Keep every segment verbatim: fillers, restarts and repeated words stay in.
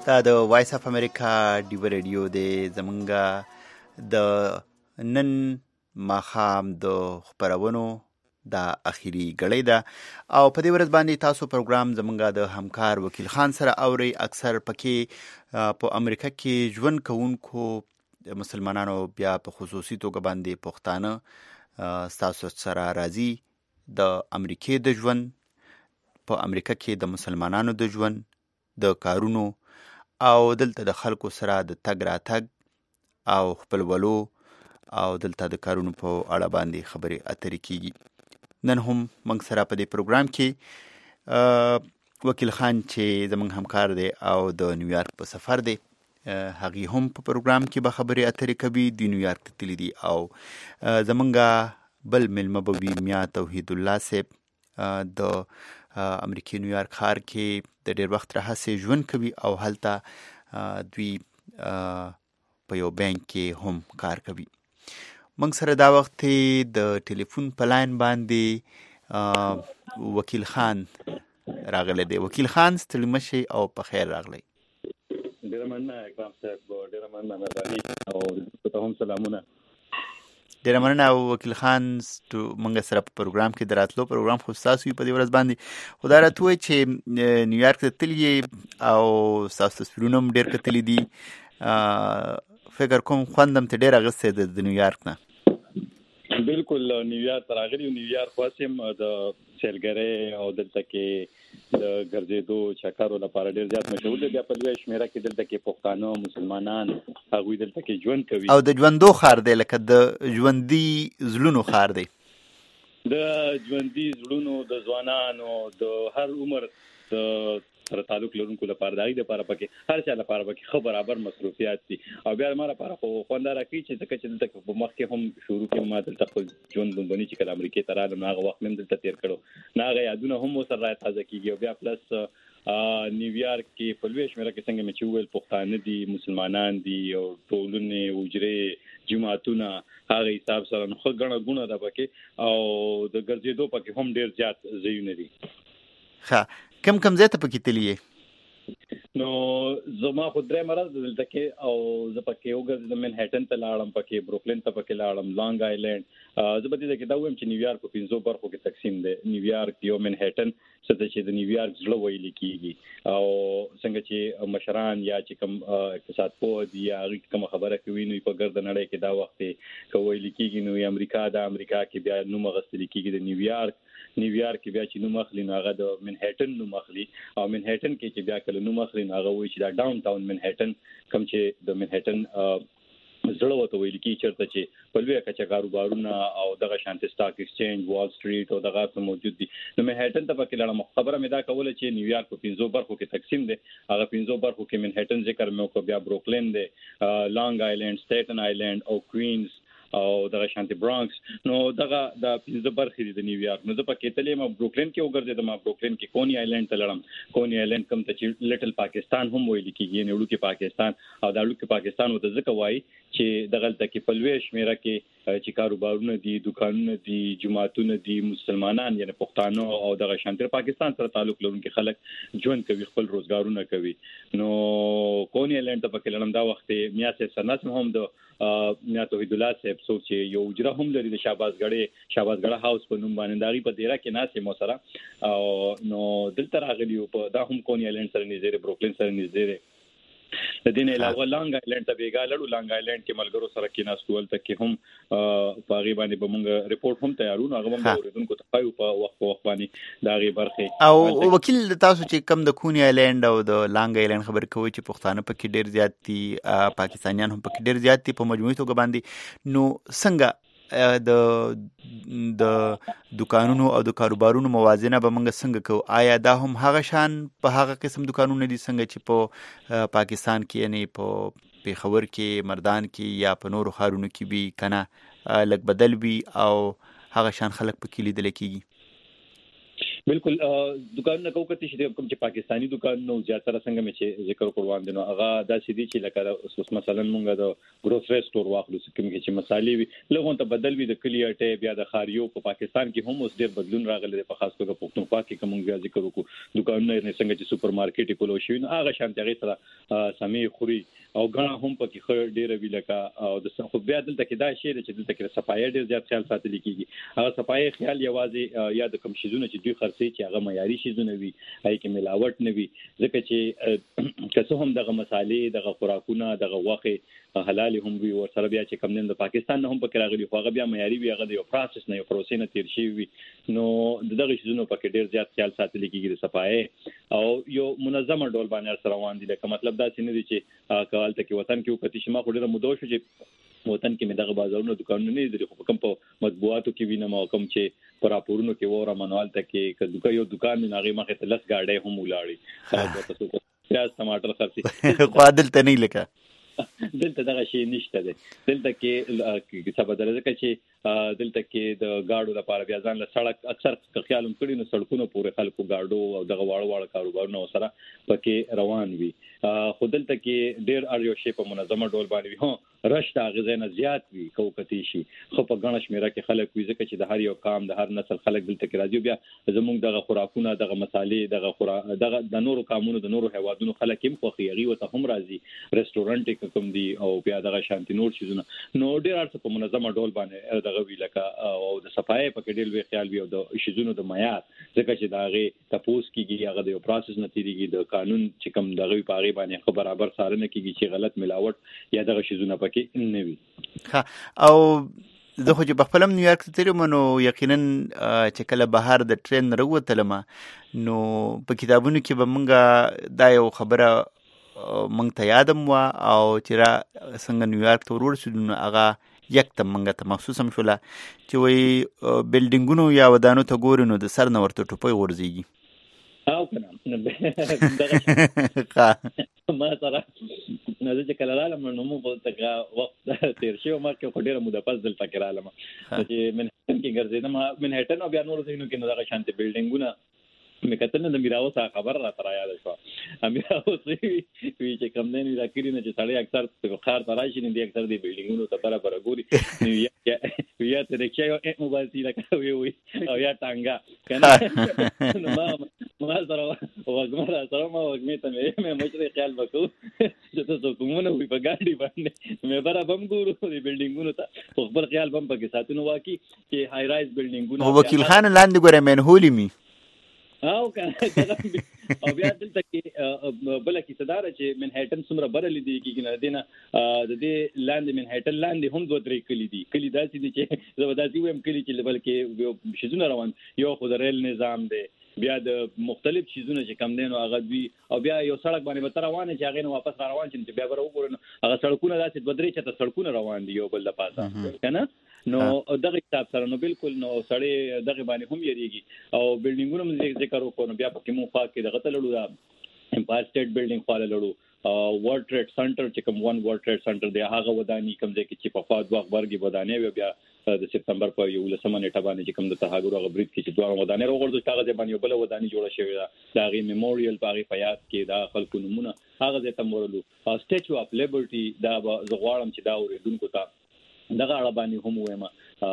دا د وایس اف امریکا ډیو ریډیو دی. زمونږ د نن ماښام د خپرونو دا اخیری ګړۍ ده او په دې ورځ باندې تاسو پروګرام زمونږ د همکار وکیل خان سره اوري. اکثر پکې په امریکا کې ژوند کوونکو مسلمانانو بیا په خصوصي توګه باندې پښتانه تاسو سره راځي د امریکای د ژوند، په امریکا کې د مسلمانانو د ژوند، د کارونو او دلته د خلکو سره د تګ راتګ او خپلولو او دلته د کارونو په اړه باندې خبرې اترې کیږي. نن هم موږ سره په دې پروګرام کې وکیل خان چې زموږ همکار دی او د نیویارک په سفر دی، هغې هم په پروګرام کې به خبرې اترې کوي. د نیویارک ته تللی دي او زموږ بل مېلمه به وي میا توحید الله صاحب، د امریکای نیویارک ښار کې د ډېر وخت راهیسې ژوند کوي او هلته دوی په یو بانک کې هم کار کوي. موږ سره دا وخت د ټلیفون په لاین باندې وکیل خان راغلی دی. وکیل خان ستړي مه شئ او په خیر راغلی. ډېره مننه اکرام صاحب، ډېره مننه مهرباني او ته هم سلامونه. ډېره مننه وکیل خان، موږ سره په پروګرام کې د راتلو پروګرام خو ستاسو وي په دې ورځ باندې. خو دا راته ووایئ چې نیویارک ته تللي او ستاسو تصویرونه هم ډېر کتلي دي، فکر کوم خوند هم ته ډېر اخیستی دی د نیویارک نه. بالکل نیویارک ته راغلی یم. نیویارک خاص یم د سیلګرۍ او دلته کې د ګرځېدو چکرو لپاره ډېر زیات مشهور دی. بیا په لویه شمېره کې دلته کې پښتانه مسلمانان هغوی دلته کې ژوند کوي او د ژوندو ښار دی، لکه د ژوندي زړونو ښار دی. د ژوندي زړونو د ځوانانو د هر عمر د سره تعلق لرونکو لپاره د هغوی دپاره پکې هر چا لپاره پکې ښه برابر مصروفیات دي. او بیا ما لپاره خو خوند دا راکوي چې ځکه چې دلته په مخکې هم شروع کې ما دلته خپل ژوند لومبني چې کله امریکې ته رالم نو هغه وخت مې هم دلته تېر کړو، نو هغه یادونه هم ورسره راتازه کېږي. او بیا پلس نیویارک کې په لویه شمېره کې څنګه مې چې وویل پښتانه دي، مسلمانان دي او ټولنې، حجرې، جماعتونه، هغه حساب سره نو ښه ګڼه ګوڼه ده پکې او د ګرځېدو پکې هم ډېر زیات ځایونه دي. ښه، کم کم ځای ته پکې تللی یې؟ نو زما خو درې مرض دلته کې او زه پکې وګرځېدم. منهټن ته لاړم، پکې بروکلین ته پکې لاړم، لانګ آیلینډ. زه به دې کې دا وایم چې نیویارک په پنځو برخو کې تقسیم دی. نیویارک یو منهټن څه چې د نیویارک زړه ویل کېږي او څنګه چې مشران یا چې کوم اقتصاد پوه دي یا هغوی کومه خبره کوي نو په ګرده نړۍ کې دا وخت که ویل کېږي نو امریکا د امریکا کې بیا نوم اخیستل کېږي د نیویارک. نیویارک کې بیا چې نوم اخلي نو هغه د منهټن نوم اخلي او منهټن کې چې بیا کله نوم اخلي نو هغه وایي چې دا ډاون ټاون منهټن کوم چې د منهټن زړه ورته ویل کېږي، چېرته چې په لویه کچه کاروبارونه او دغه شانتې سټاک ایکسچینج، وال سټریټ او دغه څه موجود دي. نو منهټن ته پکې لاړم. خبره مې دا کوله چې نیویارک په پنځو برخو کې تقسیم دی. هغه پنځو برخو کې منهټن ذکر مې وکړ، بیا بروکلین دی، لانګ آیلینډ، سټیټن آیلینډ او کوینز او دغه شانتي برانکس. نو دغه د پنځه برخې دي د نیویارک. نو زه پکې تللی یم. بروکلین کې وګرځېدم. بروکلین کې کونی آیلینډ ته لاړم. کونی آیلینډ کوم ته چې لټل پاکستان هم ویل کېږي، یعنې وړوکی پاکستان. او دا وړوکی پاکستان ورته ځکه وایي چې دغلته کې په لویه شمېره کې چې کاروبارونه دي، دوکانونه دي، جماعتونه دي، مسلمانان یعنې پښتانه او دغه شانتي پاکستان سره تعلق لرونکي خلک ژوند کوي، خپل روزګارونه کوي. نو کونی آیلینډ ته پکې لاړم. دا وخت میا صاحب سرناس هم د میا توحید الله صاحب څوک چې یو حجره هم لري د شهبازګړې شهبازګړه هاوس په نوم باندې، د هغې په دیره کې ناست یم ورسره. او نو دلته راغلي یو په دا هم کونی آیلینډ سره نږدې دی، بروکلین سره نږدې دی. د دې نه علاوه لانګ آیلینډ ته بېګا لړو. لانګ آیلینډ کې ملګرو سره کېناستو، هلته کې هم په هغې باندې به مونږ ریپورټ هم تیارو، نو هغه هم د اورېدونکو ته ښایو په وخت په وخت باندې د هغې برخې. او وکیل تاسو چې کم د کونی آیلینډ او د لانګ آیلینډ خبرې کوئ چې پښتانه پکې ډېر زیات دي، پاکستانیان هم پکې ډېر زیات دي په مجموعي توګه باندې، نو څنګه د د دکانونو او د کاروبارونو موازنه به موږ څنګه کوو؟ آیا دا هم هغه شان په هغه قسم دکانونه دي څنګه چې په پاکستان کې یعنې په پېښور کې، مردان کې یا په نورو ښارونو کې وي که نه لږ بدل وي او هغه شان خلک پکې لیدلی کېږي؟ بالکل دکانونه کو کته چې کوم چې پاکستانی دکانونه زیاتره څنګه مې چې ذکر کړوان دي نو هغه داسې دي چې لکه اوس مثلا مونږ د ګروسري سٹور واخلو کوم چې مصالې وي لغون ته بدل وي د کلی اټه بیا د خاریو په پاکستان کې هم اوس ډېر بدلون راغلی په خاص توګه پښتونخوا کې کوم بیا ذکر وکړو دکانونه څنګه چې سوپر مارکیټ کولو شي نو هغه شان ځای سره سمې خوري او غاڼه هم پکې خور ډیره وی لکه او د خو بیا دلته کې دا شی چې دلته کې صفایي ډیر زیات خیال ساتل کیږي هغه صفایي خیال یوازې یا د کم شیزونه چې دوی خرڅي چې هغه معیاري شیزونه وي هي کې ملاوت نه وي ځکه چې کڅه هم دغه مصالې دغه خوراکونه دغه واخه حلال هم وي او سره بیا چې کم نه د پاکستان نه هم پکې راغلي خو هغه بیا معیاري وي هغه د یو پروسس نه یو پروسې نه تیر شي وي نو دغه شیزونه پکې ډیر زیات خیال ساتل کیږي د صفایي او یو منظم ډول باندې سره روان دي لکه مطلب دا چې نه دي چې کال ته کې وطن کې وکړي چې ما خو ډیره مودو شو چې وطن کې مې دغه بازارونو دکانونه نه دي خو کوم په مطبوعاتو کې وینم او کوم چې پر راپورونو کې وره منوال ته کې کله یو دکان نه هغه مخه ته لس گاډي هم ولاړي تاسو کو پیاز ټماټر خرڅي خو عدل ته نه لکه دلته دغه شی نشته ده دلته کې څه بدل ځکه چې دلته کې د گاډو لپاره بیا ځان له سړک اکثر خیالم کړي نو سړکونو پورې خلکو گاډو او دغه واړه واړه کاروبارونه سره پکې روان وي خو دلته کې ډیر اړ یو شی په منظمه ډول باندې هو رش د غزنه زیات وي کوکتی شي خو په غنښ میرا کې خلک وي ځکه چې د هر یو قام د هر نسل خلک دلته کې راځي بیا زموږ دغه خوراکونه دغه مصالې دغه خورا دغه د نورو قامونو د نورو هوادونو خلک هم خو خيغي وته هم راځي ریسټورانټ کوم دی او بیا دغه شانتي نور شيزونه نو ډیر ارڅ په منظمه ډول باندې دغه وی لکه او د صفای په کې ډیر وی خیال وی او د شيزونو د معیار ځکه چې داغه تپوس کیږي هغه د پروسس نتیریږي د قانون چې کوم دغه په اړه باندې خبر برابر سره نه کیږي چې غلط ملاوت یا دغه شيزونه پکې نه وي ها او زه خو چې په خپل نیویارک ته تیرم نو یقینا چې کله بهر د ټرین وروتلم نو په کتابونو کې به مونږه دا یو خبره مونږ ته یادم و او چې را څنګه نیویارک ته ورسېدو نو هغه یک ته مونږ ته محسوس هم شوله چې وایي بلډینګونو یا ودانو ته ګوري نو د سر نه ورته ټوپۍ غورځېږي او کنه دغه ما سره نه چې کله رالم نو مو په تګه وخت تیر شو ما کې خډيره موده پس دلته کې رالم چې من کې ګرځیدم من هټن او بیا نور ځینو کې دغه شانتي بلډینګونه مې کتل نه د میراوس خبر را تر یاد شو میراوس وی چې کوم نه نه راکړي نه چې سړی اکثر په خار ترای شي نه دي اکثر دی بلډینګونو ته برابر ګوري نو یا یا ته د چا موبایل تی راکوي وي او یا ټانګه کنه نو ما ما سره وګمره سره ما وګمې ته مې مې خیال وکړو چې تاسو کومونه وي په ګاډي باندې مې برابر بم ګورو دی بلډینګونو ته خپل خیال بم پکې ساتنو واکي چې های رایز بلډینګونو وکیل خان لاندې ګوره مین هولي می او کنه او بیا دلته کې بل کې صدر چې منهټن څومره برلې دي کې نه دینه د دې لاندې منهټن لاندې هم دوه درې کلی دي کلی داسې دي چې زبرداسي ويم کلی چې بلکې شیزونه روان یو خو د ریل نظام دی بیا د مختلف شیزونه چې کم دین او هغه دوی او بیا یو سړک باندې به تر روانه چې هغه نو واپس روان چې بیا به وګورئ هغه سړکونه داسې بدري چې ته سړکونه روان دي یو بل د پاسه کنه نو دغه حساب سره نو بالکل نو سړی دغه باندې هم یریږي او بلډینګونو موږ ذکر وکړو بیا پکې مو خوا کې دغه تللو دا امپایر سټیټ بلډینګ خاله لړو ورلد ټریډ سنټر چې کوم وان ورلد ټریډ سنټر دی هغه ودانی کوم ځای کې چې په فاز وخت برګي ودانی وي بیا د سپتمبر په یو لسمه نیټه باندې چې کوم د تهاګرو غبرید کې چې دوه ودانی وروغورځو هغه باندې بل ودانی جوړه شوې ده دا غي میموریال پاغي پیاس کې دا خلکو نمونه هغه ځای ته مورلو سټیچو اف لیبرټي دا زغوالم چې دا اوریدونکو ته دغه اړه باندې هم وایم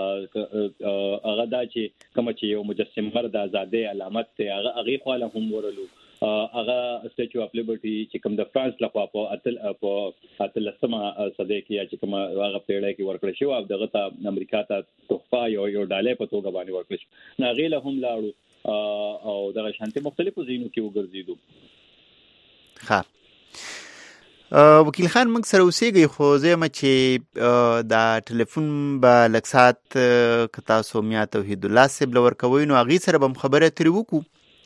هغه دا چې کوم چې یو مجسمه د آزادۍ علامت ته هغه هغه خاله هم ورلو هغه سټیچو اف لیبرټي چې کوم د فرانس لخوا په اتل په اتل سما صدې کې چې کوم هغه پیړۍ کې ورکړل شو او دغه ته امریکا ته تحفه یو یو ډالۍ په توګه باندې ورکړل شو نه غیله هم لاړو او دغه شانتي مختلفو ځینو کې وګرځیدو ها وکیل خان موږ سره اوسېږئ خو زه یم چې دا ټلیفون به لږ ساعت که تاسو میا توحید الله صاحب له ورکوئ نو هغې سره به هم خبره ترې وکړو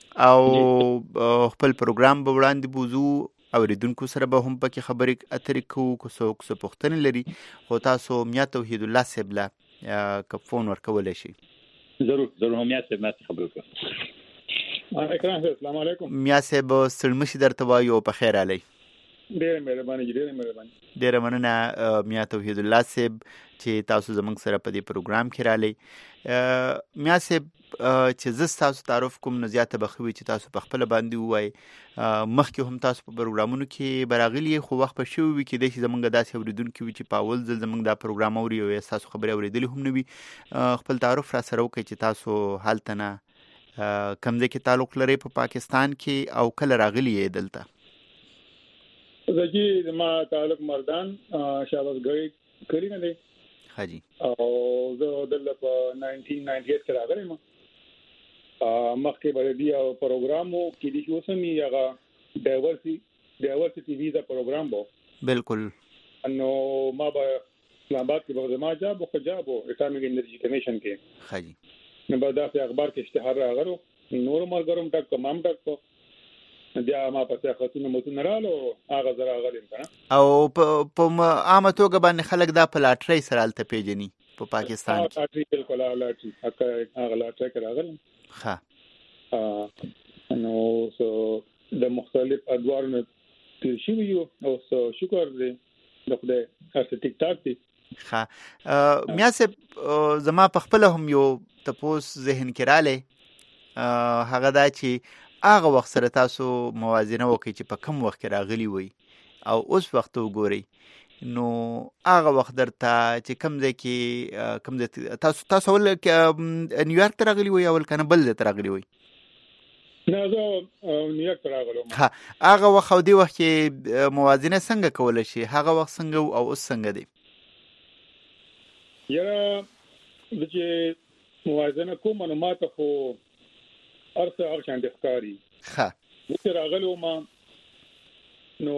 او خپل پروګرام به وړاندې بوزو اوریدونکو سره به هم پکې خبرې اترې کوو که څوک څه پوښتنې لري خو تاسو میا توحید الله صاحب له که فون ورکولی شئ ضرور ضرور هم میا صاحب ماته خبرې وکړه اکرام صاحب السلام علیکم میا صاحب ستړمشي درته وایو په خیر علی ډېر مهرباني ډېر مهرباني ډېر مننه میا توحید الله صاحب چې تاسو زموږ سره په دې پروګرام کې رالی میا صاحب چې زه تاسو تعارف کوم نه زیاته بخوي چې تاسو په خپل باندې وای مخکې هم تاسو په پروګرامونو کې براغلی خو وخت په شو وي کې د زمونږ داسې اوریدونکو چې په اول ځل زمونږ دا پروګرام اوري او تاسو خبرې اوریدل هم نه وي خپل تعارف را سره وکړي چې تاسو حالت نه کم ځای کې تعلق لري په پاکستان کې او کله راغلی یې دلته زه ما تعلق مردان شاباس غړي کړی نه دی حاجی او زه دلته په ناینټین ناینټي ایټ کې راغلی ما مخکې به دی او پروګرامو کې د شو سمي هغه ډایورسي ډایورسيټي ویزا پروګرام وو بالکل نو ما به اسلام آباد کې به ما جاب او خجاب او اټامک انرژي کمیشن کې حاجی نو به دا په اخبار کې اشتهار راغلو نور مرګرم ټک کمام ټک بیا ما په خاطر متون رالو هغه زرا غلیم کنه او په عامه توګه باندې خلک دا په لاټري سره الته پیژني په پاکستان کې لاټري بالکل لاټري هغه لاټري راغلم ها ا نو سو د مختلف ادوارونو تیر شي یو او شکر دې د خدای هڅه ټیک ټاک دي ها میاسه زما په خپل هم یو تپوس ذهن کې رااله هغه دا چې هغه وخت سره تاسو موازنه وکړئ چې په کم وخت کې راغلی وي او اوس وخت وګورئ نو هغه وخت درته چې کم ځای کې کم ځای تاسو تاسو ول نیویارک ته راغلی وي او کنه بل ځای ته راغلی وي نه زه نیویارک ته راغلم ها هغه وخت او دی وخت کې موازنه څنګه کول شي هغه وخت څنګه او اوس څنګه دی یاره چې موازنه کوم نو ماته خو ارته ارشان د ښکاری ها چې راغلو ما نو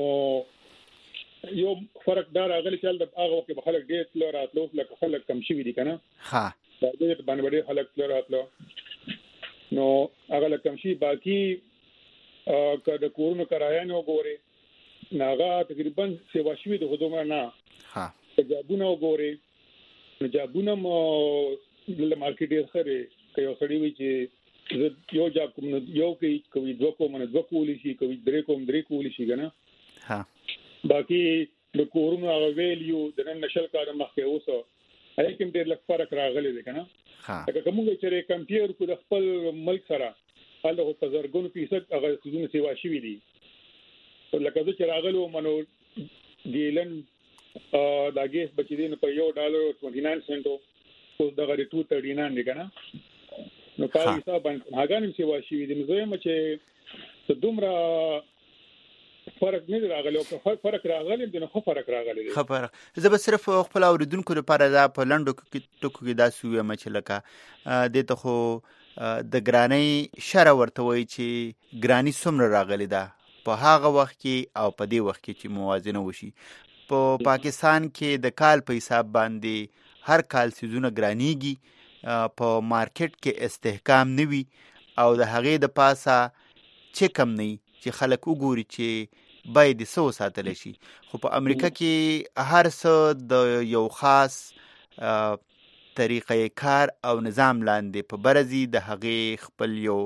یو فرق دار راغلی چې د هغه وخت په خلک ډېر تل راتلو لکه خلک کم شي دي کنه ها دا دې باندې ډېر خلک تل راتلو نو هغه لکه کم شي باقي کله کورونو کرایه نه وګوري ناغه تقریبا سیوا شوی د خدومه نه ها جابونه وګوري جابونه مو د مارکیټ ډېر خره کوي سړی وی چې یو جاب کوم یو کوي کوي دوه کوم نه دوه کولی شي کوي درې کوم درې کولی شي کنه ها باقي د کورونو هغه ویلیو د نن نشل کار مخکې اوسه هغه کوم ډېر لږ فرق راغلی دی کنه ها دا کوم چې کمپیر کو د خپل ملک سره هغه په زرګونو فیصد هغه سيزونه سیوا شي دي لکه چې راغلو منو ګیلن دا ګیس بچیدین په یو ډالر نود و نهه سنټو اوس دغه دوه سو تري نهه دی کنه نو په حساب باندې هغه نیم سیوا شي دي نو زه یم چې څه دومره فرق نه راغلی او فرق راغلی دی نو خو فرق راغلی دی خبره زه به صرف خپل اوریدونکو لپاره دا په لندو کې ټکو کې دا سوې مچ لکه د ته خو د ګرانی شر ورته وای چې ګرانی څومره راغلی دا په هغه وخت کې او په دې وخت کې چې موازنه وشي په پاکستان کې د کال په حساب باندې هر کال سيزونه ګرانیږي په مارکیټ کې استحکام نوي او د هغې د پاسه چې کم نه چې خلک وګوري چې باید سو ساتل شي خو په امریکا کې هر څه د یو خاص طریقې کار او نظام لاندې په برزي د هغې خپل یو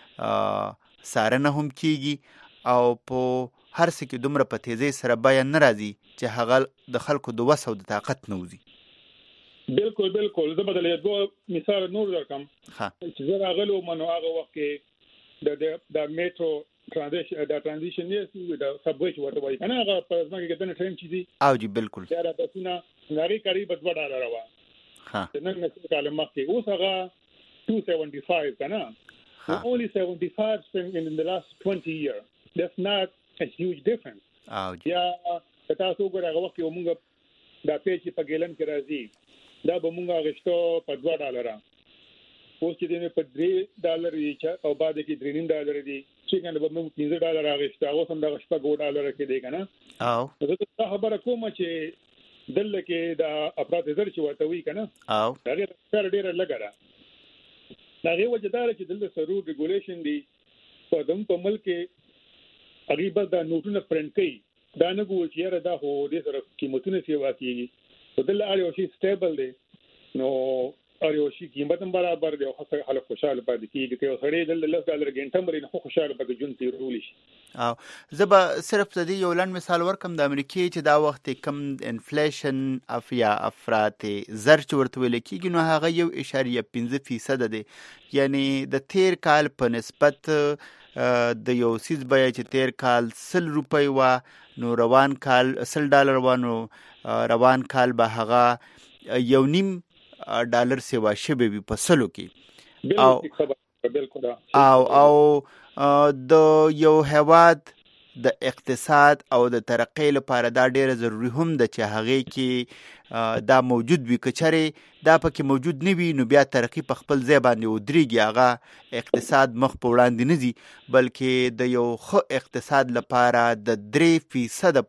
سارنه هم کیږي او په هر څه کې دومره په تیزی سره بیان نه راځي چې هغه د خلکو د وس او د طاقت نه وځي بالکل بالکل زه بدلې دوه مثال نور درکم ها چې زه راغلو منو هغه وخت کې د د میټرو ترانزیشن د ترانزیشن یې د سبوي ورته وایي کنه هغه په ځمکه کې د ټرین چي دي او جی بالکل دا راځونه ناری قریب د وډا راوا ها نن نن کال مخکې اوس هغه two seventy-five کنه only seventy-five cents in the last twenty years that's not a huge difference او جی یا تاسو وګورئ هغه وخت موږ دا پیچ په ګیلن کې راځي دا به مونږه غشتو په دوه ډالر اوس چې دې په درې ډالر یې او بعد کې درې نیم ډالر دي چې کنه به موږ پنځه ډالر غشتو اوس هم دا غشتو ګو ډالر کې دی کنه او زه خبره کوم چې دلته کې دا افراط زر چې ورته وی کنه او دا ډېر ډېر لګره دا یو وجدار چې دلته سرور ریګولیشن دی په دم په ملک کې قریبا دا نوټونه پرنټ کوي دا نه ګو چې را دا هو دې سره قیمتونه سیوا کیږي بدل اړ یو شي سټیبل دی نو اړ یو شي قیمت هم برابر دی او خلک خوشاله پاتې کیږي چې سړی د لږ ډالر ګنټه مري نه خوشاله پاتې جون تیرول شي او زبا صرف د دې یو لن مثال ورکم د امریکای چې دا وخت کم انفلیشن افیا افراط زر چې ورته ویل کیږي نو هغه یو اشاریه پنځه فیصد دی یعنی د تیر کال په نسبت د یو سیز بیا چې تیر کال سل روپۍ و نو روان کال سل ډالر و نو روان کال به هغه یو نیم ډالر سیوا شوی وي په سلو کې او بالکل او او د یو هواد د اقتصاد او د ترقۍ لپاره دا ډیره ضروری هم ده چې هغې کې دا موجود وي. که چېرې دا پکې موجود نه وي نو بیا ترقي په خپل ځای باندې ودرېږي، هغه اقتصاد مخ په وړاندې نه ځي، بلکې د یو ښه اقتصاد لپاره د درې فیصده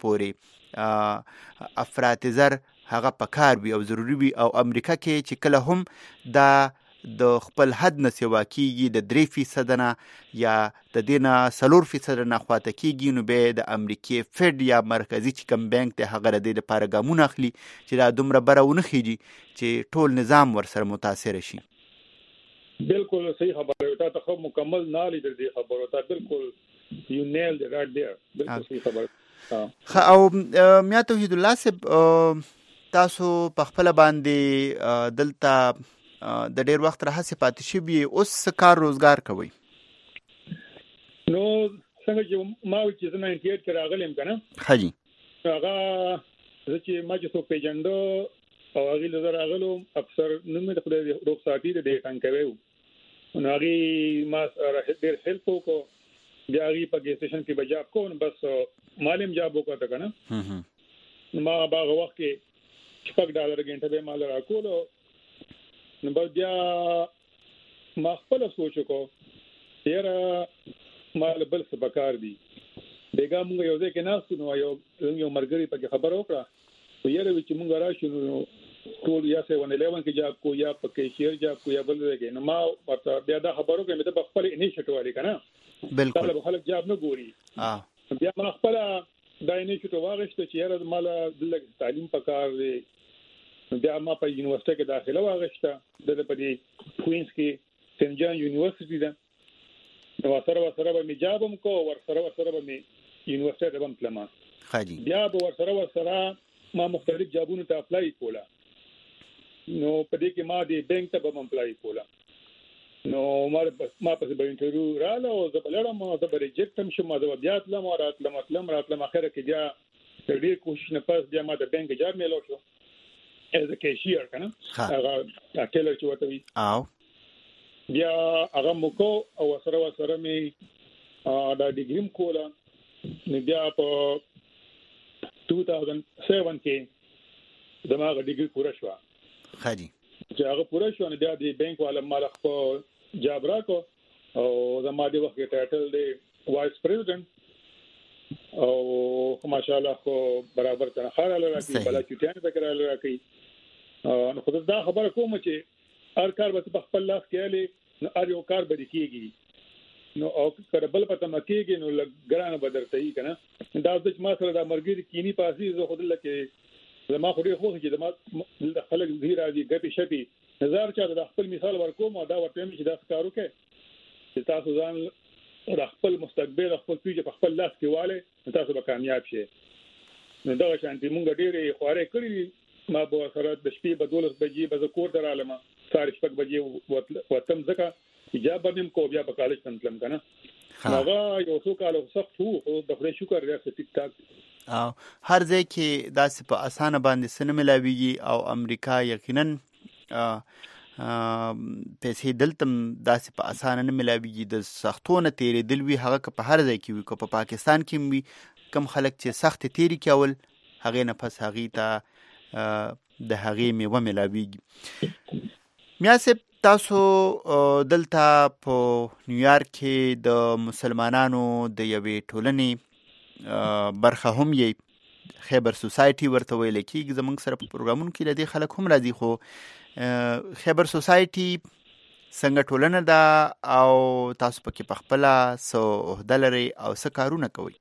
پورې افراط زر هغه پکار وي او ضروری وي. او امریکا کې چې کله هم دا د خپل حد نه سیوا کېږي، د درې فیصده نه یا د دې نه څلور فیصده نه خواته کېږي، نو بیا د امریکې فیډ یا مرکزي چې کوم بانک دی هغه د دې لپاره ګامونه اخلي چې دا دومره بره ونه خیږي چې ټول نظام ورسره متاثره شي. بالکل صحیح خبره، تا ته مکمل نالي د دې خبرو، تا بالکل یو نیل دی رائټ دیر، بالکل صحیح خبره. او میا توحید الله صاحب، تاسو په خپل باندې دلته د ډیر وخت راهسې پاتې شوي، اوس څه کار روزګار کوئ؟ نو څنګه چې ما وی چې زه ناینټي ایټ کې راغلم کنه، ښه جي، هغه زه چې ما چې څوک پیژنده او هغې له زه راغلم، افسر نوم مې د خدای رخصتي د دې ټانکوي و، نو هغې ما سره ډېر هیلپ وکړو، بیا هغې په ګیس سټیشن کې به جاب کوم، بس ما هم جاب وکړه کنه. نو ما په هغه وخت کې شپږ ډالر ګنټه به ما له راکولو، نو بیا ما خپل سوچ وکړو یاره ما له بل څه پکار دي، بیګا موږ یو ځای کې ناستو، نو یو یو مرګري پکې خبره وکړه یاره چې موږ راشو نو ټول یا سیون الیون کې جاب کو یا پکې شیر جاب کو یا بل ځای کې، نو ما ورته بیا دا خبرو کې مې ته خپل انیشیټیو والی کنه، بالکل طالب خلک جاب نه ګوري، بیا ما خپل دا انیشیټیو واغشته چې یاره مال دلته تعلیم پکار دی، بیا ما په یونیورسيټي کې داخله واغشته، د په دې کوینز کې سنت جان یونیورسيټي ده، نو سره سره به مې جابم کو، ور سره سره به مې یونیورسيټي ته تلم، خاجي بیا به ور سره سره ما مختلف جابونو ته اپلای کوله، نو په دې کې ما د بانک ته به اپلای کوله، نو ما ما په دې انټرویو رااله او زه بلړم، زه به ریجکټ هم شم، زه بیا تلم او راتلم راتلم راتلم اخر کې بیا ډېر کوشش نه پس بیا ما د بانک جاب میلو شو as a cashier کنه، هغه ټیلر چې وته وي، او بیا هغه مکو او سره سره می دا ډیګریم کوله، نو بیا په دوه هزار سات کې دماغه ډیګری پوره شو، خاجي چې هغه پوره شو، نو بیا د بانک والا مال خپل جاب راکو او زما د وخت ټایټل دی وایس پریزیډنټ، او ماشاءالله خو برابر تنخواه راکړي، بلا چټیان به کړل راکړي، نو خو دا خبره کوم چې هر کار به په خپل لاس کې علي، نو هر یو کار به کېږي، نو او کله بل پته مکیږي نو لګرانه بدرته یې کنه، دا د ما سره د مرګري کینی پاسي زه خود لکه زما خو ډېر خوښ چې د ما خلک زی راځي ګپي شپي نظر چا د خپل مثال ورکوم، او دا ورته چې دا کارو کې چې تاسو ځان د خپل مستقبل خپل پیژه په خپل لاس کې واله، تاسو به کامیاب شئ. نو دا شانتي مونږ ډېرې خوارې کړې، ما به سره د شپې په دولس بجې به کور ته رالم، سهار شپږ بجې وتم، ځکه اجازه مې کو بیا په کالج ته تلم کنه، هغه یو څو کال سخت وو، خو د خدای شکر دی ټیک ټاک، او هر ځای کې داسې په اسانه باندې سن ملاويږي، او امریکا یقینا پیسې دلته داسې په اسانه نه ملاويږي، د سختونه تیرې دل وی هغه که په هر ځای کې وي، که په پاکستان کې وي، کم خلک چې سخت تیری کول هغه نه پس هغه ته د هغه میوه ملاويږي. میا صاحب، تاسو دلته په نیویارک کې د مسلمانانو د یوې ټولنې برخه هم یې، خیبر سوسایټي ورته ویل کېږي، زموږ سره په پروګرامونو کې لدې خلک هم راځي، خو خیبر سوسایټي څنګه ټولنه ده او تاسو پکې په خپله څه عهده لرئ او څه کارونه کوئ؟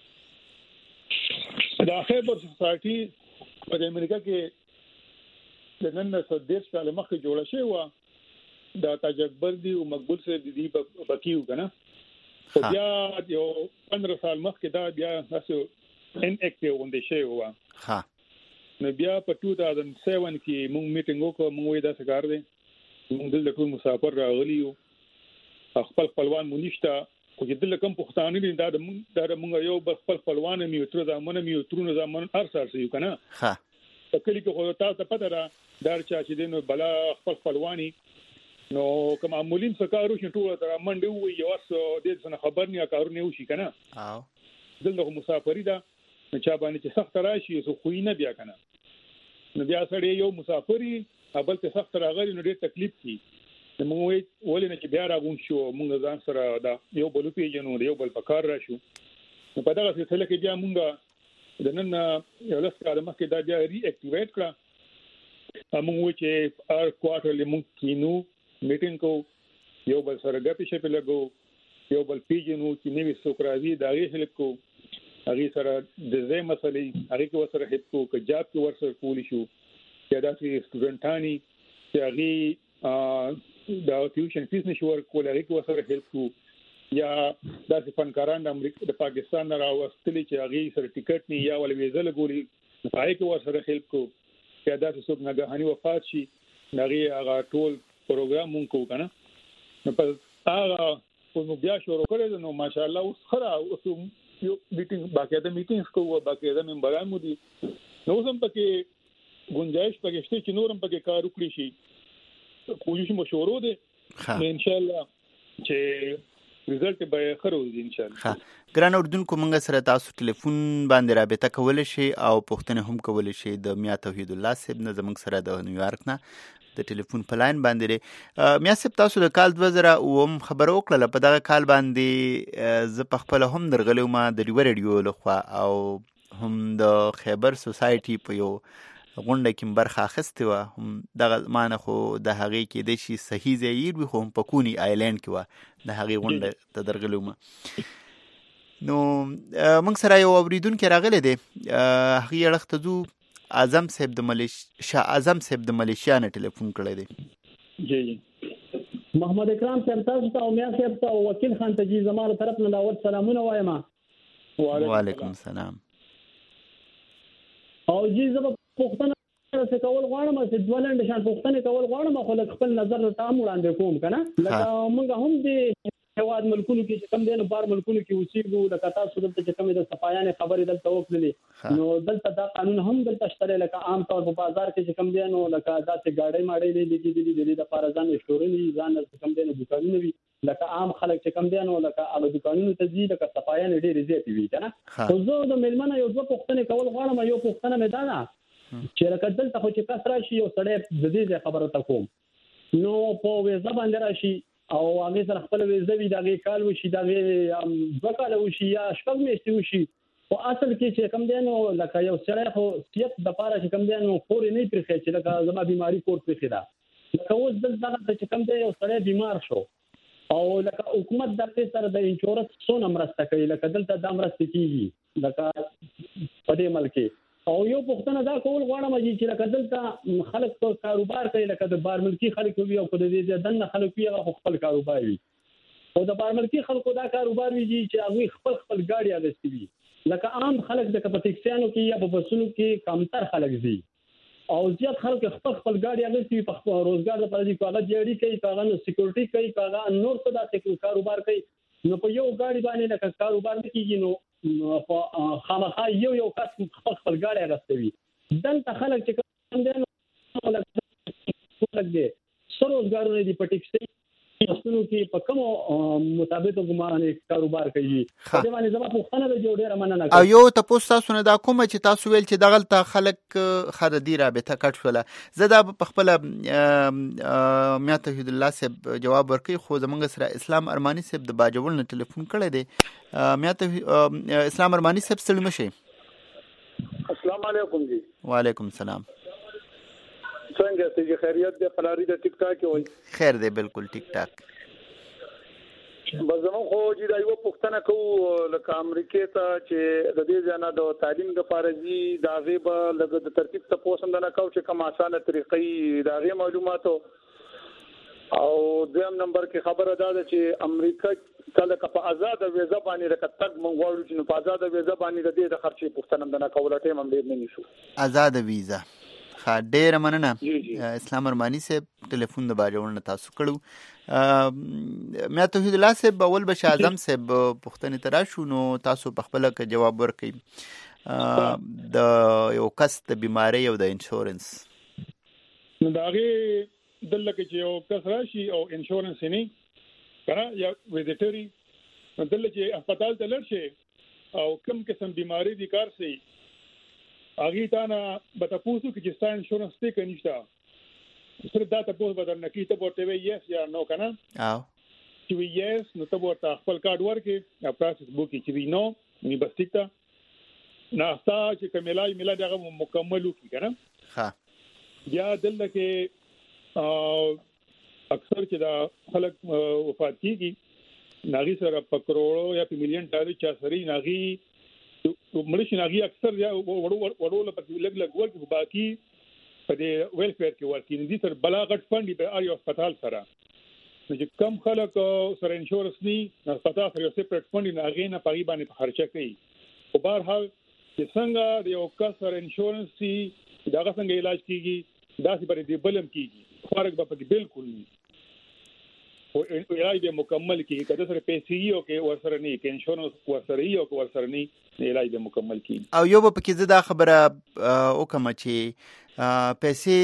دا خیبر سوسایټي په امریکا کې د نن څو دیرش کاله مخکې جوړه شوې وه، دا تاج اکبر دی او مقبول سره د دې بکیو کنه، خو بیا یو پندرہ سال مخکې دا بیا تاسو ان اکټیو غونډه شوې وه. ها نو بیا په دوه هزار سات کې موږ میټینګ وکړو، موږ وې دا څه کار دی، موږ دلته ټول مسافر راغلي یو، خپل خپلوان مونږ نشته، خو چې دلته کوم پښتانه دي دا د دا موږ یو بل خپل خپلوان مې تر ځامن مې ترونه ځامن هر څه یو کنه. ها په کلی کې خو تاسو ته پته را دا چا چې دینو بلا خپل خپلوانی، نو کوم معمولین څه کارو چې ټول تر منډه وي یو څه د څه خبر نه کارونه وشي کنه. او دلته مسافری ده چا باندې چې سخت راشي سو خو نه بیا کنه نو بیا سړی یو مسافری ابل ته سخت راغلی نو ډېر تکلیف کی نو موږ ولې نه چې بیا راغون شو موږ ځان سره دا یو بل پیژنو یو بل پکار راشو نو په دغه سلسله کې بیا موږ د نن یو لس کاله مخکې دا بیا ری اکټیویټ کړه موږ چې هر کوارټرلی موږ کینو میټینګ کو یو بل سره غپې شپې لګو یو بل پیژنو چې نوې څوک راځي دا غي هلپ کو هغه سره د زې مسلې هغه کې وسره هیڅ کو کجاب کې ورسره کولی شو چې دا چې سټوډنټانی چې هغه دا ټیوشن فیس نشو ورکول هغه کې وسره هیڅ کو یا دا چې فنکاران د امریکا د پاکستان نه راوستلي چې هغه سره ټیکټ نه یا ول ویزه لګولي هغه کې وسره هیڅ کو چې دا چې څوک ناګهاني وفات شي هغه هغه ټول پروګرام مونږ کو کنه نو په هغه په بیا شروع کړل نو ماشاءالله اوس خره اوس یو میټینګ باقاعده میټینګز کوو باقاعده ممبران مو دي نو سم پکې گنجائش پکې شته چې نورم پکې کار وکړي شي کوشش مو شروع ده ان شاء الله چې رزلټ به خرو دي ان شاء الله. ها ګران اردوونکو موږ سره تاسو ټلیفون باندې رابطه کولای شي او پوښتنه هم کولای شي د میا توحید الله صاحب نه زموږ سره د نیویارک نه د ټلیفون په لاین باندې میا صاحب تاسو د کال دوه زره اووم خبر وکړه په دغه کال باندې ز په خپل هم درغلو ما د ریور ریډیو لخوا او هم د خیبر سوسایټي په یو غونډه کې برخه اخیسته و هم دغه معنی خو د هغه کې د شي صحیح ځای وي خو په کونی آیلند کې و د هغه غونډه ته درغلو ما نو موږ سره یو اوریدونکو راغلی دی هغه اړخته ځو اعظم صاحب د ملیشیا شاه اعظم صاحب د ملیشیا نه ټلیفون کړی دی. جی جی محمد اکرام صاحب تاسو ته او میا صاحب ته وکیل خان ته جی زماره طرف نه دعوت سلامونه وایم. وعلیکم السلام. او جی زما پښتنه څه کول غواړم چې دولند شان پښتنه کول غواړم خو لکه خپل نظر ته هم وړاندې کوم کنه لکه موږ هم دې هواد ملکونو کې چې کم دي نو بار ملکونو کې اوسېږو لکه تاسو دلته چې کم د صفایانه خبرې دلته وکړلې نو دلته دا قانون هم دلته شته لکه عام طور په بازار کې چې کم دي نو لکه دا چې گاډي ماډي لګي دي د دې لپاره ځان شورني ځان چې کم دي نو دکانونه وي لکه عام خلک چې کم دي نو لکه هغه دکانونو ته ځي لکه صفایانه ډېر زیات وي کنه خو زه د ملمنه یو څه پښتنه کول غواړم یو پښتنه مې دا نه چې لکه دلته خو چې کس راشي یو سړی د دې خبره تا کوم نو په ویزه باندې راشي او هغه سره خپل ویزه وی دغه کال وشي دغه دوه کال وشي یا شپږ میاشتې وشي او اصل کې چې کم دی نو لکه یو سړی خو سیاست د پاره چې کم دی نو خوري نه پرخې چې لکه زما بیماری کور پرخې ده لکه اوس دلته چې کم دی یو سړی بیمار شو او لکه حکومت د دې سره د انشورنس څونه مرسته کوي لکه دلته د مرسته کیږي لکه په دې ملک او یو پښتنه دا کول غواړم چې لکه دلته خلک په کاروبار کوي لکه د بار ملکی خلک وي او د دې دنه خلک وي هغه خپل کاروبار وي او د بار ملکی خلکو دا کاروبار وي چې هغه خپل خپل ګاډي اغستې وي لکه عام خلک د کپټیکسیانو کې یا په بسونو کې کمتر خلک دي او زیات خلک خپل خپل ګاډي اغستې وي په خپل روزګار لپاره دي کاغذ جوړي کوي کاغذ سکیورټي کوي کاغذ نور څه داسې کاروبار کوي نو په یو ګاډي باندې لکه کاروبار کیږي نو خامخا یو یو کس خپل خپل ګاډي اغستوي دلته خلک چې کوم دي نو لکه دي سروزګارونه دي په ټیکسي پښتنو کې په کوم مطابق ګمانه کاروبار کوي دا باندې زما پښتنه د جوړ ډیره مننه او یو تاسو تاسو نه دا کوم چې تاسو ویل چې دغلت خلک خردي رابطه کټ شوله زه دا په خپل میا توحید الله صاحب جواب ورکړي خو زمونږ سره اسلام ارمانی صاحب د باجوړ نه ټلیفون کړی دی میا توحید اسلام ارمانی صاحب سلام شي. السلام علیکم جی. وعلیکم السلام. څنګه چې خیریت دی پلاری د ټیک ټاک وي خیر دی بالکل ټیک ټاک بزمو خو چې دا یو پښتنه کو لکه امریکا ته چې د دې ځنه د تعلیم د فارزي دا غیب لګ د ترتیب ته پوسند نه کو چې کوم اسانه طریقې دا غي معلوماتو او دویم نمبر کې خبره ده چې امریکا کله په آزاد ویزه باندې رکتک منغواړو چې په آزاد ویزه باندې د دې د خرچې پښتنه نه کوله ټیم هم ډیر نه نشو آزاد ویزه ډېر مننه اسلام ارمانی صاحب ټلیفون د باجوړ نه تاسو کړو میا توحید الله صاحب اول بش اعظم صاحب پښتنه ترا شو نو تاسو په خپل کې جواب ورکړئ د یو کس د بیماری او د انشورنس نو داغه دلته چې یو کس راشي او انشورنس نه کنه یا ویزیټری دلته چې هسپتال ته لړشي او کوم قسم بیماری دي کار سي اغه تا نه به تاسو کې چې ستاسو انشورنس ته کنيشته سره دا تاسو به درنه کې ته ورته وي یس یا نو کنه او چې وي یس نو ته ورته خپل کارت ورکې یا پروسس بوکي چې وي نو ني بسټیکتا نه تاسو چې کملای ملای دغه مکمل وکړي کنه ها بیا دلته کې اکثر چې دا خلک وفات کیږي ناغي سره په کروڑو یا په میلیون ډالر چا سره ناغي مړي ناغي اکثر یا وړو وړو په لګ لګ ورکو باقي په دې ویلفیر کې ورکې دي تر بلاغت فند په اړ یو هسپتال سره چې کم خلک سره انشورنس ني هسپتال سره یو سپریټ فند نه غي نه پاري باندې خرچه کوي په بهر حال چې څنګه د یو کس سره انشورنس سي دا څنګه علاج کیږي دا سي پر دې بلم کیږي فرق به پکې بالکل نه او علاج به مکمل کیږي کله سره پیسې یو کې ورسره نه کې انشورنس ورسره یو کې ورسره نه علاج به مکمل کیږي او یو به پکې زدا خبره او کوم چې پیسې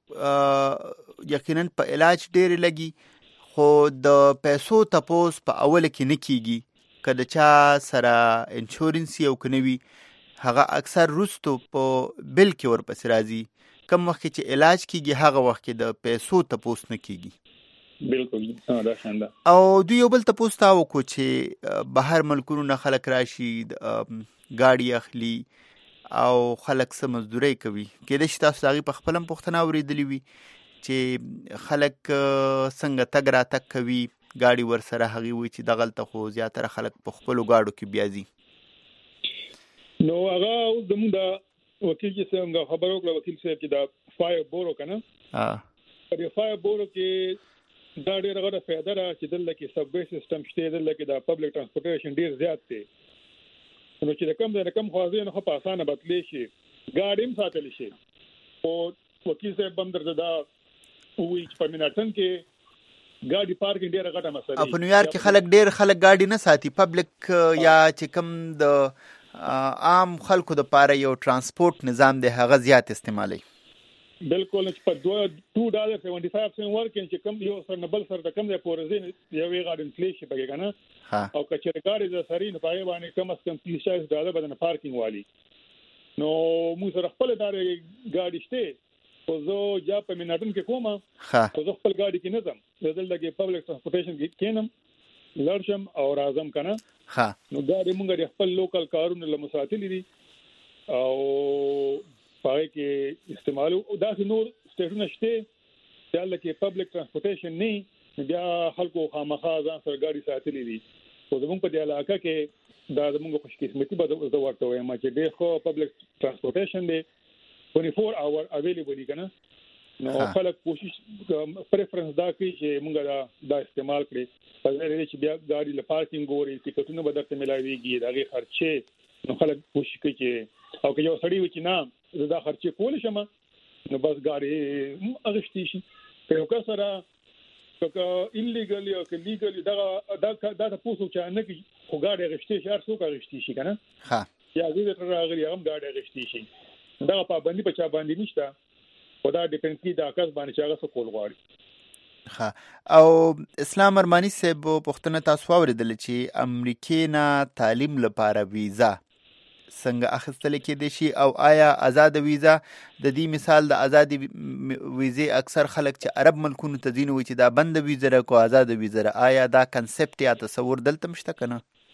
یقینا په علاج ډېر لګي خو د پیسو تپوس په اول کې نه کیږي کله چا سره انشورنس یو کنوي هغه اکثر روستو په بل کې ورپسې راځي کوم وخت چې علاج کیږي هغه وخت کې د پیسو تپوس نه کیږي بالکل دا څنګه او دوی یو بل تپوس تا وکړو چې بهر ملکونو نه خلک راشي ګاډي اخلي او خلک سم مزدوري کوي کله چې تاسو هغه په خپلم پښتنه اوریدلی وي چې خلک څنګه تګ را تک کوي ګاډي ور سره هغه وي چې دغلت خو زیاتره خلک په خپل ګاډو کې بیازي نو هغه زموږ د وکیل چې څنګه خبرو کړ وکیل صاحب چې دا فایر بورو کنه ها د فایر بورو کې دا ډېر غوړه فائدہ را چې دلته کې سب وے سیستم شته دلته کې دا پبلک ترانسپورټیشن ډېر زیات دی نو چې رقم د رقم خوازي نه په اسانه بدلی شي ګاډیم ساتل شي او وکیل صاحب بندر دا وی چې په مناټن کې ګاډي پارکینګ ډېر غټه مسله ده په نیویارک کې خلک ډېر خلک ګاډي نه ساتي پبلک یا چې کم د عام خلکو د پاره یو ترانسپورت نظام دی هغه زیات استعمالي بالکل چې په دوه ډالر پنځه پنځه سنت ورکین چې کم یو سر نه بل سر د کم د پورزین یو غاډ انفلیشن پکې کنه او کچې ګاډي د سرین په باندې کم از کم تیس ډالر بدن پارکینګ والی نو موږ سره خپل داري ګاډي شته او زه یا په مناټن کې کومه او زه خپل ګاډي کې نظم زدل لګي پبلک ترانسپورټیشن کې کینم لړشم او راځم کنه ها نو ګاډي موږ د خپل لوکل کارونه لمساتلی دي او پای کې استعمال او دا نور سټیشن شته چې لکه پبلک ترانسپورټیشن نه بیا خلکو خامخا ځان سره ګاډي ساتلی دي او زموږ په دې علاقه کې دا زموږ خوش قسمتي به د ورته وایم چې ډېر خو پبلک ترانسپورټیشن دی چوبیس اور اویلیبل دي کنه نو خلک کوشش پریفرنس دا کوي چې موږ دا دا استعمال کړي په دې چې بیا ګاډي ل پارکینګ وري ټیکټونه به درته ملایويږي داغه خرچه نو خلک کوشش کوي چې او که یو سړی و چې نه زدا خرچه کول شم نو بس ګاډي اغشتي شي په یو کس سره که انلیګل یا که لیګل دا دا دا تاسو چې نه کی خو ګاډي اغشتي شي هر څوک اغشتي شي کنه ها یا دې تر راغلی هم ګاډي اغشتي شي دا په باندې په چا باندې نشته خدا ډیپند کی دا کس باندې چې هغه څه کول غواړي ها او اسلام ارمانی صاحب پښتنه تاسو اوریدل چې امریکای نه تعلیم لپاره ویزا څنګه اخیستل کېدای شي او آیا آزاد ویزا د دې مثال د آزاد ویزه اکثر خلک چې عرب ملکونو ته ځینو چې دا بند ویزه را کو آزاد ویزه را آیا دا کنسپټ یا تصور دلته مشته کنه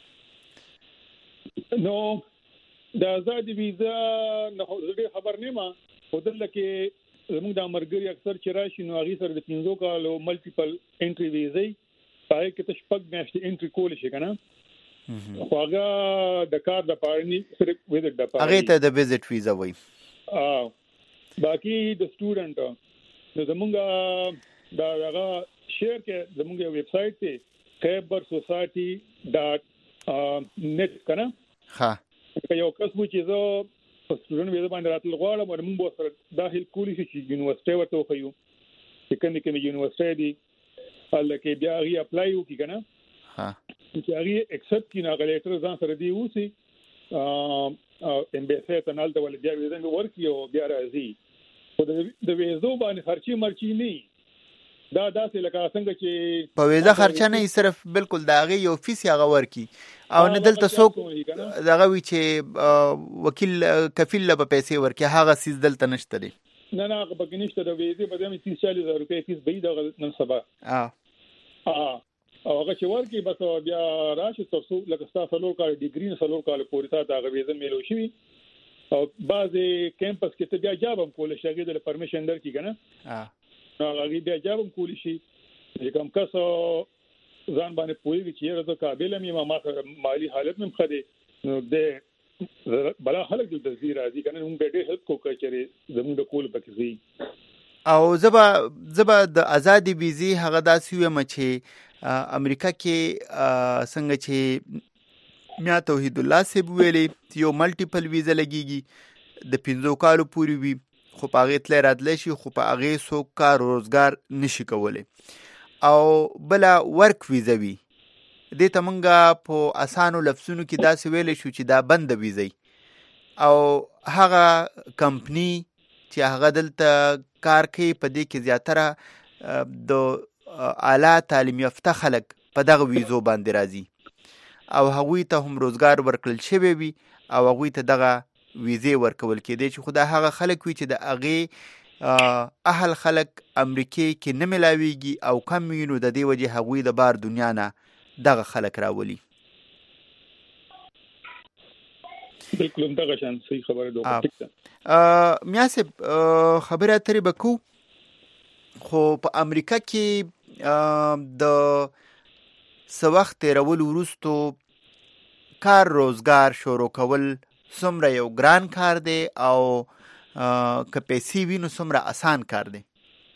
نو د آزاد ویزا نه خبر نه ما خودل کې زموږ د امرګری اکثر چې راشي نو هغه سره د پنځو کالو ملټیپل انټری ویزې پای کې تشپک میاشتې انټری کول شي کنه خو هغه د کار د پارني صرف ویزټ د پاره هغه ته د ویزټ ویزا وای ا باقي د سټوډنټ نو زموږ دا هغه شیر کې زموږ ویب سټ ته خیبر سوسایټي ډاټ نیټ کنه ها یو کس مو چې زه سټوډنټ ویزه باندې راتل غواړم او موږ سره داخل کولی شي چې یونیورسيټي ورته وخیو چې کنه کنه یونیورسيټي دی هله کې بیا غي اپلای وکړي کنه ها چې هغه ایکسپټ کینه غلیټر ځان سره دی اوسي ا امبیسي ته نال ته ول بیا ویزه ورکي او بیا راځي او د ویزو باندې خرچي مرچي نه دا داسې لکه څنګه چې په ویزه خرچه نه صرف بالکل د هغې یو فیس یې هغه ورکي او نه دلته څوک دغه وي چې وکیل کفیل له به پیسې ورکي هغه سیز دلته نشته دی نه نه هغه پکې نشته د ویزې په دې تیس چالیس هزار روپۍ فیس به دغه نن سبا اه او هغه چې ورکي بس بیا راشي تاسو لکه تاسو څلور کال ډیګري نه څلور کال پورې تا د ویزه میلو شي او بعضې کیمپس کې ته بیا جاب هم کولی شي هغې د پرمیشن درکړي که نه نو هغې بیا جاب هم کولی شي چې کوم کس ځان باندې پوهېږي چې یاره زه قابل یم ما سره مالي حالت مې هم ښه دی نو دی بلا خلک دلته ځي راځي که نه موږ بیا ډېر هیلپ کوو که چېرې زموږ د کول پکې ځي او زه به زه به د ازادې ویزې هغه داسې ویم چې امریکا کې څنګه چې میا توحید الله صاحب ویلې یو ملټیپل ویزه لګیږي د پنځو کالو پورې وي خو په هغې تلی راتلی شي خو په هغې څوک کار روزګار نشي کولی او بله ورک ویزه وي دې ته موږ په اسانو لفظونو کې داسې ویلی شو چې دا بنده ویزه او هغه کمپنی چې هغه دلته کار کوي په دې کې زیاتره د اعلی تعلیم یافته خلک په دغه ویزو باندې راځي او هغوی ته هم روزګار ورکړل شوی وي او هغوی ته دغه ویزې ورکول کېدی چې خو دا هغه خلک وي چې د هغې اهل خلک امریکې کې نه ملاویږي او کم وي نو د دې وجې هغوی د بار دنیا نه دغه خلک راولي بالکل همدغه شان صحیح خبره ده ټیک ده میا صاحب خبرې اترې به کوو خو په امریکا کې د څه وخت تېرولو وروستو کار روزګار شروع کول څومره یو ګران کار دی او که پیسې وي نو څومره اسان کار دی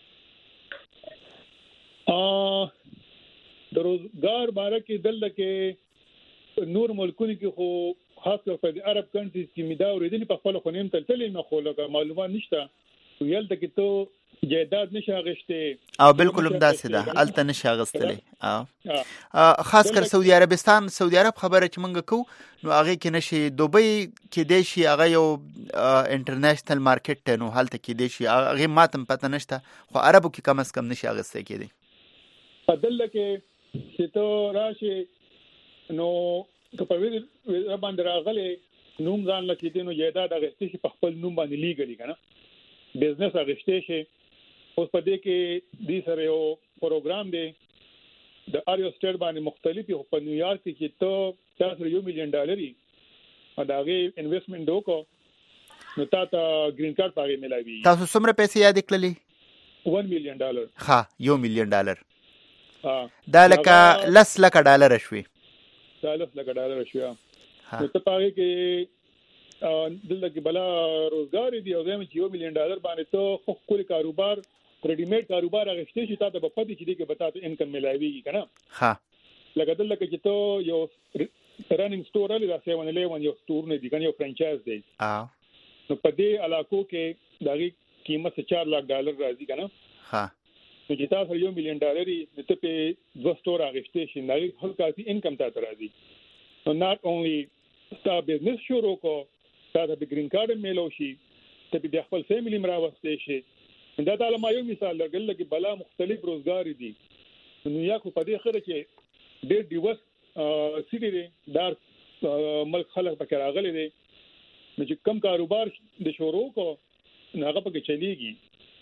د روزګار باره کې دلته کې نور ملکونو کې خو خاص کر په عرب کنټریز کې مې دا اورېدلي په خپله خو نیم تلتلې نه خو لکه معلومات نشته ویل ته کې ته جایداد نشه اغشته او بالکل هم داسې ده هلته نشه اغستلی خاص کر سعودي عربستان سعودي عرب خبره چې موږ کوو نو هغې کې نشي دوبۍ کېدی شي هغه یو انټرنیشنل مارکیټ دی نو هلته کېدی شي هغې ماته هم پته نشته خو عربو کې کم از کم نشي اغستی کېدی په دلته کې چې ته راشې نو که په ویزه باندې راغلی نوم ځان له کېدی نو جایداد اغستی شي په خپل نوم باندې لیګلي که نه بزنس اغشته شي اوس په دې کې د سره یو پروګرام دی د اریو سټیټ باندې مختلفي په نیویارک کې ته تاسو یو میلیون ډالري دا غي انویسټمنټ وکړو نو تاسو گرین کارت پاره ملایوي تاسو څومره پیسې یاد کړلې ون میلیون ډالر ها یو میلیون ډالر ها دا لکه لس لکه ډالر شوي دا لس لکه ډالر شوي نو ته پاره کې دلته کې بلا روزګار دی او زموږ چې یو میلیون ډالر باندې ته خپل کاروبار ریډی میډ کاروبار اغشته شي تاسو په پدې چې دی کې بتاته انکم ملایويږي کنه ها لکه دلته کې ته یو رننګ سٹور لري دا سیون الیون یو سٹور نه دی کنه یو فرانچایز دی ها نو په دې علاقو کې دغه قیمت چار لک ډالر راځي کنه ها نو چې تاسو یو میلیون ډالر یې ته په دوه سٹور اغشته شي نه هر کاسي انکم تاسو راځي نو not only ستا بزنس شروع کو تاسو د گرین کارت میلو شي ته په خپل فیملی مراوسته شي دا تعالی ما یو مثال لګل کې بلا مختلف روزګار دي نو یا کو په دې خره چې ډېر ډیورس سټی دی دار ملک خلک پکې راغلي دي نو چې کم کاروبار د شروع کو هغه پکې چلیږي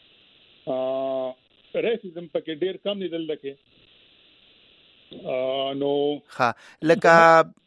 ا ریسیزم پکې ډېر کم دی دلته کې نو ها لکه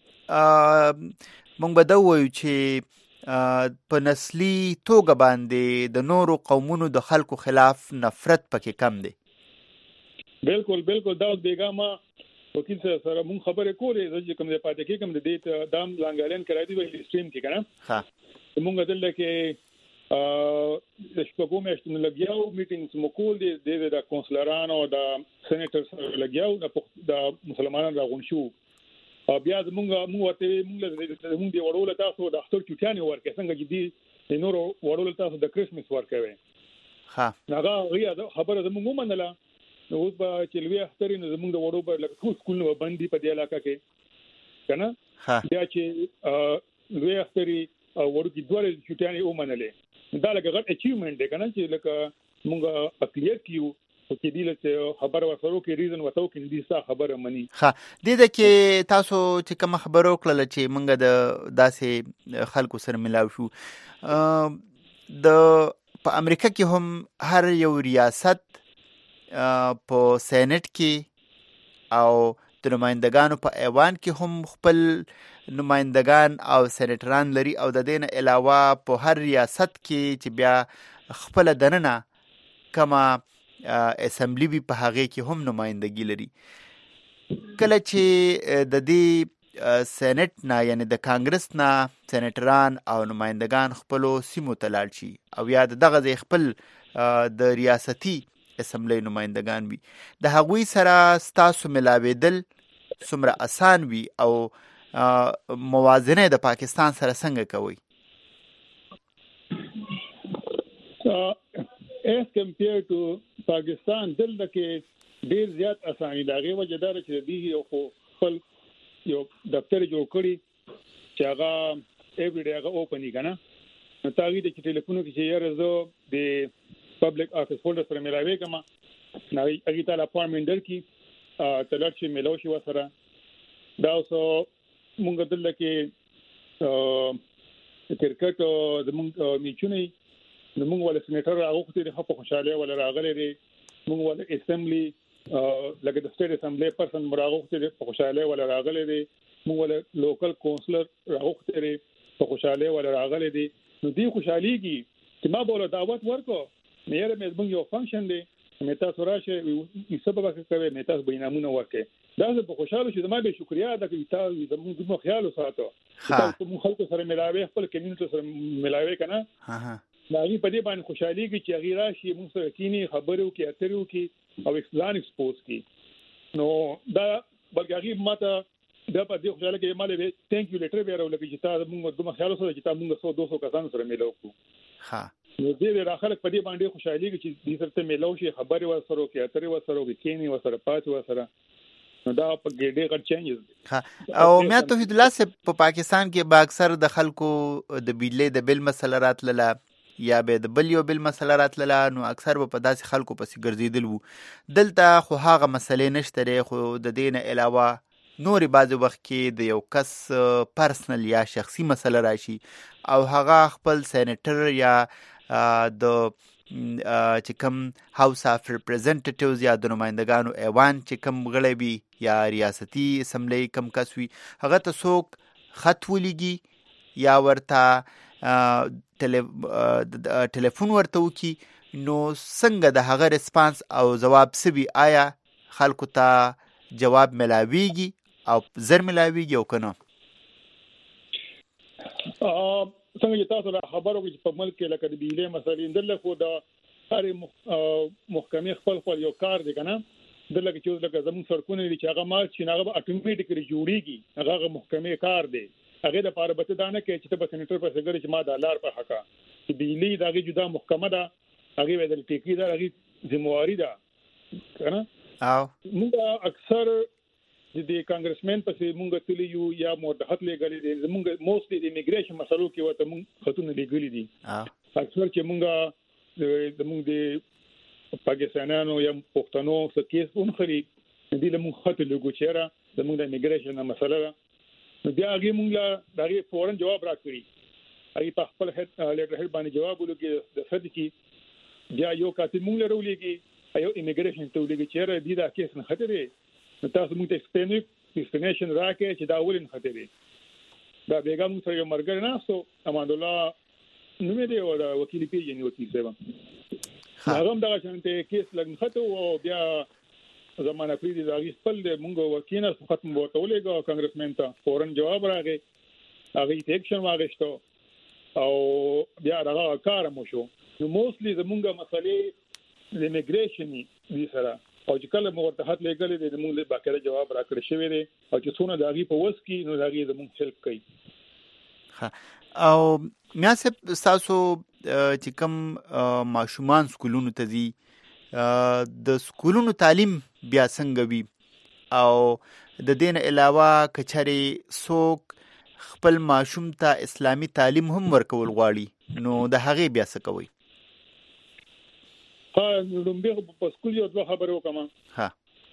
مونږ به دا وایو چې په نسلی توګه باندې د نورو قومونو د خلکو خلاف نفرت پکې کم دی بالکل بالکل دا بیګه ما وکیل سره مون خبرې کولې چې کوم د پاتې کې کوم د دې دام لانګالین کرای دی ویل سټریم کې کنه ها مونږ دلته کې ا د شپږو میاشتو لګیاو میټینګز مکول دي د کونسلرانو د سېنیټر لګیاو د مسلمانانو راغون شو بیا موږ موږ ورته موږ موږ دی وړول تاسو د اختر چټیانه ورکه څنګه چې دی د نور وړول تاسو د کریسمس ورکوي ها هغه غیا خبره زموږ منله نو اوس به چې لوی اختر نه زموږ د وړو په لکه ټول سکول نو باندې په دې علاقه کې کنه ها بیا چې لوی اختر وړو کې دوه چټیانه ومنلې دا لکه غټ اچیومنت دی کنه چې لکه موږ اقلیت کیو او کې دی له خبر ورسره کې ریزن وتاو کې دي سا خبره مني. ها د دې کې تاسو چې کوم خبرو کړل چې مونږ د داسې خلکو سره ملاو شو د په امریکا کې هم هر یو ریاست په سېنات کې او د نمائندگانو په ایوان کې هم خپل نمائندگان او سېنیټران لري او د دې نه علاوه په هر ریاست کې چې بیا خپل دننه کما اسمبلی وی په هغه کې هم نمائندګي لري. کله چې د دې سېنات نه یعنی د کانګرس نه سېنیټران او نمائندگان خپل سیمو ته لاړ شي او یا دغه ځای خپل د ریاستي اسمبلی نمائندگان وي د هغوی سره ستاسو ملاویدل څومره آسان وي او موازنه د پاکستان سره څنګه کوي؟ as compared to پاکستان دلته کې ډیر زیات اساني داغه وجدار چې دی یو خپل یو دفتر جوړ کړی چې هغه ایوری ډے هغه اوپنی کنه نو تاغي د ټلیفون کې چې یاره زه د پبلک افیس هولډر سره ملاوي کما نو هغه ته اپاینټمنټ درکې تلل چې ملو شي وسره دا اوسه مونږ دلته کې کرکټ د مونږ میچونی د مونږ ول سېنیټر هغه خو ته په خوشاله ولا راغلي دي مونږ ول اسمبلی لکه د سټیټ اسمبلی پرسن مراغه خو ته په خوشاله ولا راغلي دي مونږ ول لوکل کونسلر هغه خو ته په خوشاله ولا راغلي دي نو دی خوشاليږي چې ما بوله دعوت ورکو مې یې مې موږ یو فنکشن دی مې تاسو راشه یې سبب کوي مې تاسو بینامونه ورکې دا زه په خوشاله شم ما به شکریا ده چې تاسو زموږ د خیال ساتو تاسو موږ خلکو سره ملاوي خپل کمیونټي سره ملاوي کنه ها ها دا غي په دې باندې خوشاليږي چې غي راشي موږ سره کینی خبرو کې اترو کې او ایکسپلان ایکسپوز کې نو دا بلکې غي ماته دا په دې خوشاله کې مالې وي ثانک یو لیټر به راولې چې تاسو موږ د خیال سره چې تاسو موږ سو دوه سو کسان سره ملاو کو ها نو دې راخلک په دې باندې خوشاليږي چې دې سره ملاو شي خبرې ورسره کې اترې ورسره کې کینی ورسره پات ورسره نو دا په ګډه غټ چینجز ها او میا توحید الله سے په پاکستان کې با اکثر د خلکو د بیلې د بل مسله راتله یا به د بل یو بل مسله راتله نو اکثر په داسې خلکو پسې ګرځیدل وو دلته خو هغه مسلې نشته خو د دین علاوه نوري بعض وخت کې د یو کس پرسنل یا شخصي مسله راشي او هغه خپل سېنیټر یا د چې کوم هاوس اف ریپرزنټیټیوز یا د نمائندګانو ایوان چې کوم غړي وي یا ریاستي اسمبلی کم کس وي هغه ته څوک خط ولېږي یا ورته ټلیفون ورته وکي نو څنګه د هغه ریسپانس او جواب سوي آیا خلکو ته جواب ملاويږي او زر ملاويږي او کنه څنګه چې تاسو را خبرو کې په ملک کې لکه د بیلې مسلې دلته خو د هر محکمې خپل خپل یو کار دی کنه دلته چې لکه زموږ سرکونه دي چې هغه مال چې هغه اتوماتیکلی جوړیږي هغه محکمې کار دی هغه د پاره بته دانه کې چې په سېنیټر په سګر چې ما د لار په حقا چې بیلې دغه جدا محکمه ده هغه ودل ټیکی ده هغه ذمہواری ده کنه او موږ اکثر د کانګرسمن په موږ تللی یو یا متحد لګلې دي موږ موستلی د ایمیګریشن مسلو کې وته موږ خطونه لګلې دي اکثر چې موږ د موږ د پاکستانانو یا پښتنو څخه کیس اونخري دي له موږ خط لګو چیرې د موږ د ایمیګریشن مسله نو بیا هغه موږ دغه فورن جواب راکړي هغه په خپل لیټر هډ باندې جواب ولګي د صد کې بیا یو کاتب موږ لرولېږي ایو ایمیګریشن ته ولګي چیرې دي دا کیس نه خطرې نو تاسو موږ ته ایکسپلینیشن راکړي چې دا ولین خطرې دا بیګم سره یو مرګ نه سو امان الله نو مې دی او وکیل پیژنې وکیل سیوا هغه دا چې کیس لګن خطو او بیا زمانه پری دي دا خپل د موږ وکیل سره ختم وته ولګو کانګرسمن ته فورن جواب راغی هغه ایکشن واغښتو او بیا هغه کار مو شو نو موستلی زموږه مسلې د ایمیګریشن دي سره او چې کله موږ ته هات لګلې د موږ له باکره جواب راکړی شوی دی او چې څونه داغي په وس کې نو داغي زموږ هیلپ کوي ها او میا سه تاسو چې کوم ماشومان سکولونو ته دي د سکولونو تعلیم بیا څنګه وي او د دین علاوه کچري څوک خپل ماشوم ته اسلامي تعلیم هم ورکول غواړي نو د هغه بیا څه کوي ها لومبه په سکول یو دوه خبرو کوم ها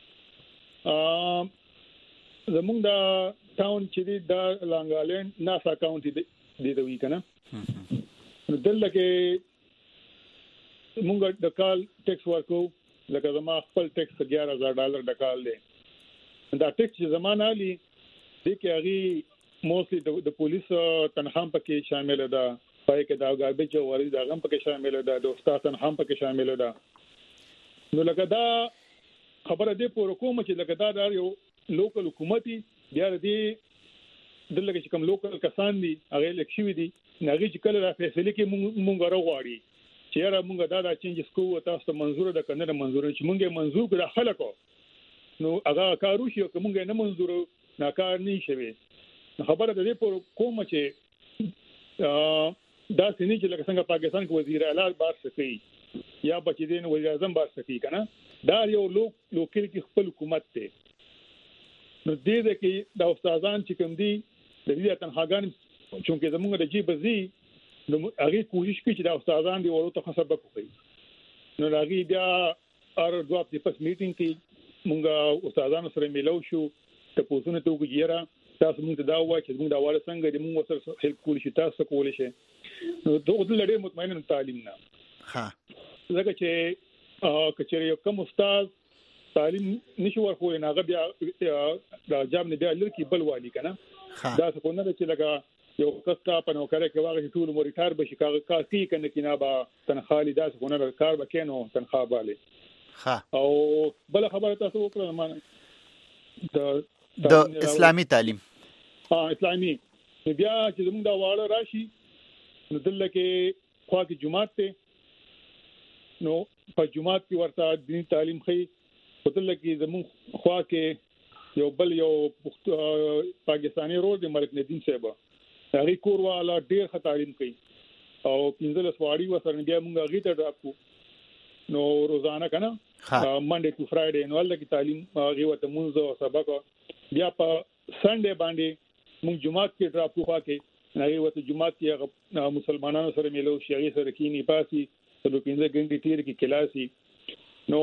ا زمونږ دا ټاون چې دی دا لانګالند ناسا کاونټي دی دی دوی کنه نو دلته مونږ د کال ټیکس ورکو لکه زما خپل ټیکس اګیاره هزار ډالر د کال دی دا ټیکس چې زمانه علي د کې هغه موستلی د پولیس تنخواه پکې شامل ده پای کې دا ګاربیج او ورې دا غم پکې شامل ده د استاد تنخواه پکې شامل ده نو لکه دا خبره دې پور کوم چې لکه دا یو لوکل حکومتي بیا دې دلته چې کوم لوکل کسان دي هغه لکشي دي نغې چې کله را فیصله کې مونږ راغواړي چې را مونږ دا دا چینجز کوو تاسو ته منزور ده کنه منزور چې مونږه منزور کړه خلکو نو هغه کارو شي چې مونږه نه منزور ناکار نه شي خبره ده په کوم چې دا سني چې لکه څنګه پاکستان کې وزیر اعلی بار سکی یا بچی دین وزیر اعظم بار سکی کنه دا یو لوک لوکل کې خپل حکومت ته نو دې دې کې دا استادان چې کوم دي د دې تنخواګان چې زموږ د جیب زی نو هغه کوشش کوي چې دا استادان دی ورته خصبه کوي نو هغه بیا ار دوه په پس میټینګ کې موږ استادانو سره ملو شو ته پوښتنه ته وګیرا تاسو موږ دا وایي چې موږ دا واړه څنګه دې موږ سره هیلپ کولی شي تاسو کولی شي نو دوه د لړې مطمئنه تعلیم نه ها زګه چې کچېره یو کوم استاد تعلیم نشو ورکوي نه بیا دا جام نه بیا لړکی بل والی کنه دا څه کو نه چې لګا یو کستا په نوکره کې واغې ټول موريټار بشي کاږي کنه کینا با تنخالي دا څه کو نه کار وکینو تنخوا بالي ها او بل خبره تاسو وکړه مانه د د اسلامي تعلیم ها اسلامي بیا چې زموږ دا واړه راشي نو دلته کې خوا کې جمعات ته نو په جمعات کې ورته دیني تعلیم خي دلته کې زموږ خوا کې یو بل یو پاکستانی رول دی ملک ندیم صاحب هغه کور والا ډیر ښه تعلیم کوي او پنځل سواړي وسره بیا موږ هغه ته ډاکو نو روزانه کنه منډه ټو فرایډے نو ولله کې تعلیم هغه وته مونږ او سبق بیا په سنډے باندې موږ جمعات کې ډراپو خوا کې هغه وته جمعات کې مسلمانانو سره ملو شي سره کینی پاسي څلو پنځه غنټې تیر کې کلاسي نو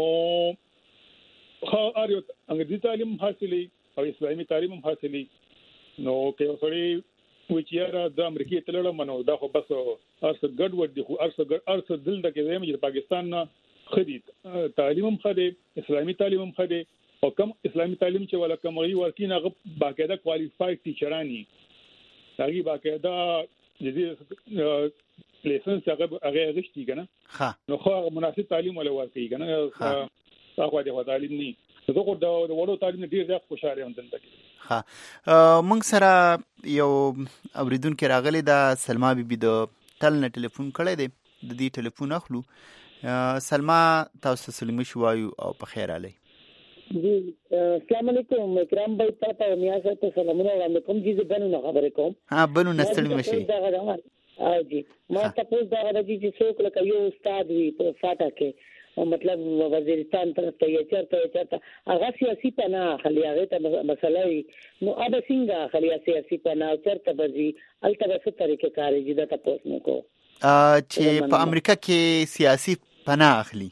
خو اړ یو انګریزي تعلیم حاصلې او اسلامي تعلیم هم حاصلې نو کې اوسړي وچیاره د امریکای تلل منو دا خو بس ارڅ ګډ وډ دي خو ارڅ ګډ ارڅ دل د کې زموږ د پاکستان نه خدي تعلیم هم خدي اسلامي تعلیم هم خدي او کم اسلامي تعلیم چې ولا کومي ورکینه غو باقاعده کوالیفاید ټیچرانی هغه باقاعده جدي لیسنس هغه هغه غشتي کنه نو خو مناسب تعلیم ولا ورکي کنه هغه د تعلیم نه زه خو د وړو تعلیم ډیر زیات خوشاله یم دلته ها موږ سره یو اوریدونکو راغلی دا سلمہ بیبي د تل نه ټلیفون کړی دی د دې ټلیفون اخلو سلمہ تاسو سلام شوایو او په خیر علي جی السلام علیکم کرام بھائی تاسو میا صاحب ته سلامونه وړاندې کوم چې بنو نه خبرې کوم ها بنو نستل مشي او جی ما تاسو دا غواړم چې څوک لکه یو استاد وي په فاټا کې مطلب وزیرستان طرف ته یې چرته چرته هغه سیاسي پناه خلی هغه ته مسله وي نو اب څنګه خلی سیاسي پناه چرته بزي الته څه طریقې کاري جدا تاسو نو کو چې په امریکا کې سیاسي پناه اخلي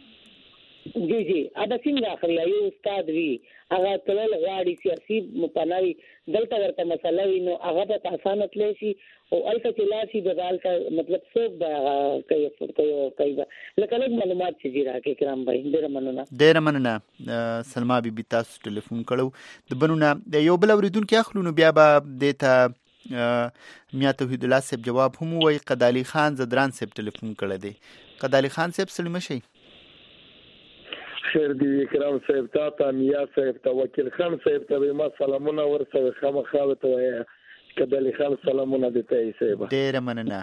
جی جی اب څنګه خلی یو استاد وي هغه تل غاړي سیاسي پناوي دلته ورته مسله وي نو هغه په اسانه تللی شي او الته تلاشي د غالته مطلب څوک دا کوي کوي کوي لکه لږ معلومات چې راکې کرام بھائی ډېر مننه ډېر مننه سلمہ بیبي تاسو ټلیفون کړو د بنونه د یو بل اوریدونکو اخلو نو بیا به دیتا میا توحید الله صاحب جواب هم وای قدالی خان زدران صاحب ټلیفون کړی دی قدالی خان صاحب سلام شي خیر دی کرام صاحب تا میا صاحب ته وکیل خان صاحب ته ما سلامونه ورسوي خامخاوه ته قدالی خان سلامونه دته صاحب ډېر مننه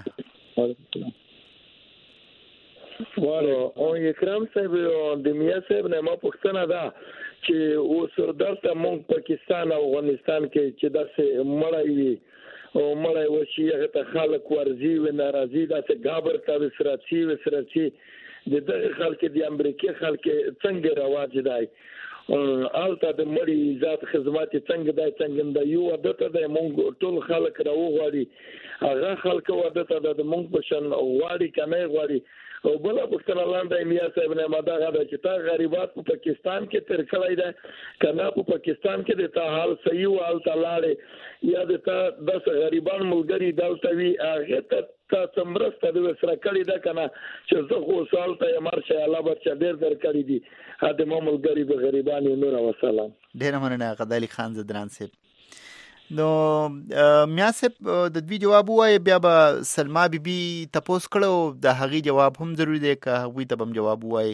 واره او کرام صاحب د میا صاحب نه ما پوښتنه ده چې اوس درته مونږ پاکستان او افغانستان کې چې داسې مړی او مړی وشي هغه ته خلک ورزي و ناراضي داسې غابر ته وسراتي وسراتي د دغه خلک د امریکای خلک څنګه رواج دی آلته د مړي ذات خدمات څنګه د څنګه د یو عادت د مونږ ټول خلک راوغواړي هغه خلک عادت د مونږ په شان غواړي کنه غواړي او بل پښتون لاندې میا صاحب نه ماده غدا چې تا غریبات په پاکستان کې تر کړای ده کنه په پاکستان کې د تا حال صحیح او حال تعالی یا د تا د غریبان ملګری دلته وی هغه ته تا څمرسته د وسره کړی ده کنه چې زه خو سوال ته مارشه الله بچا ډیر در کړی دي هدا مو ملګری به غریبان نور او سلام ډیر مننه غدالي خان زدران صاحب. نو میا صاحب د دوی جواب وای بیا به سلما بی بی تپوس کړو د هغې جواب هم ضروري دی که هغوی ته به هم جواب وای.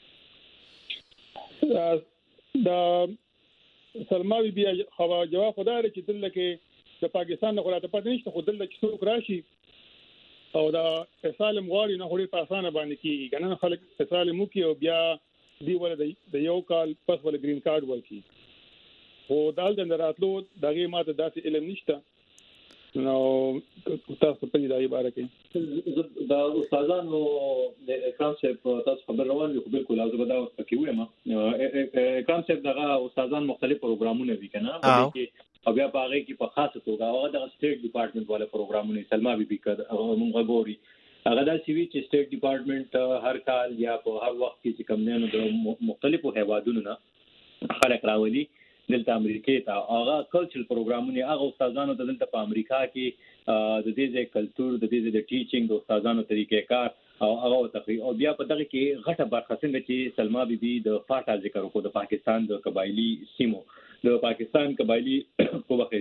د سلما بی بی جواب خدا لري چې دلته کې د پاکستان نه خلاصه پاتې نشته خو دلته کې څوک راشي او دا اسالم غواړي نه خوري په اسانه باندې کیږي کنه خلک اسالم وکي او بیا دی ول د یو کال پس ول گرین کارت ورکی او دال د راتلو دغه ماته داسې علم نشته نو تاسو په دې دایي باره کې دا استادانو د اکرام صاحب تاسو خبر روان دي خو بالکل لازم دا پکې وایم اکرام صاحب دغه استادان مختلف پروګرامونه دي کنه او بیا په هغه کې په خاصه توګه هغه د سټیټ ډپارټمنټ والے پروګرامونه سلما بی بی کړه او موږ ګوري هغه د سی وی چې سټیټ ډپارټمنټ هر کال یا په هر وخت کې چې کوم نه د مختلفو هیوادونو نه خلک راولي دلته امریکا ته هغه کلچرل پروګرامونه هغه استادانو ته دلته په امریکا کې د دې ځای کلچر د دې د ټیچینګ د استادانو طریقې کار او هغه تقریر او بیا په دغه کې غټه برخه څنګه چې سلما بی بی د فاټا ذکر وکړو د پاکستان د قبایلی سیمو د پاکستان قبایلی په وخت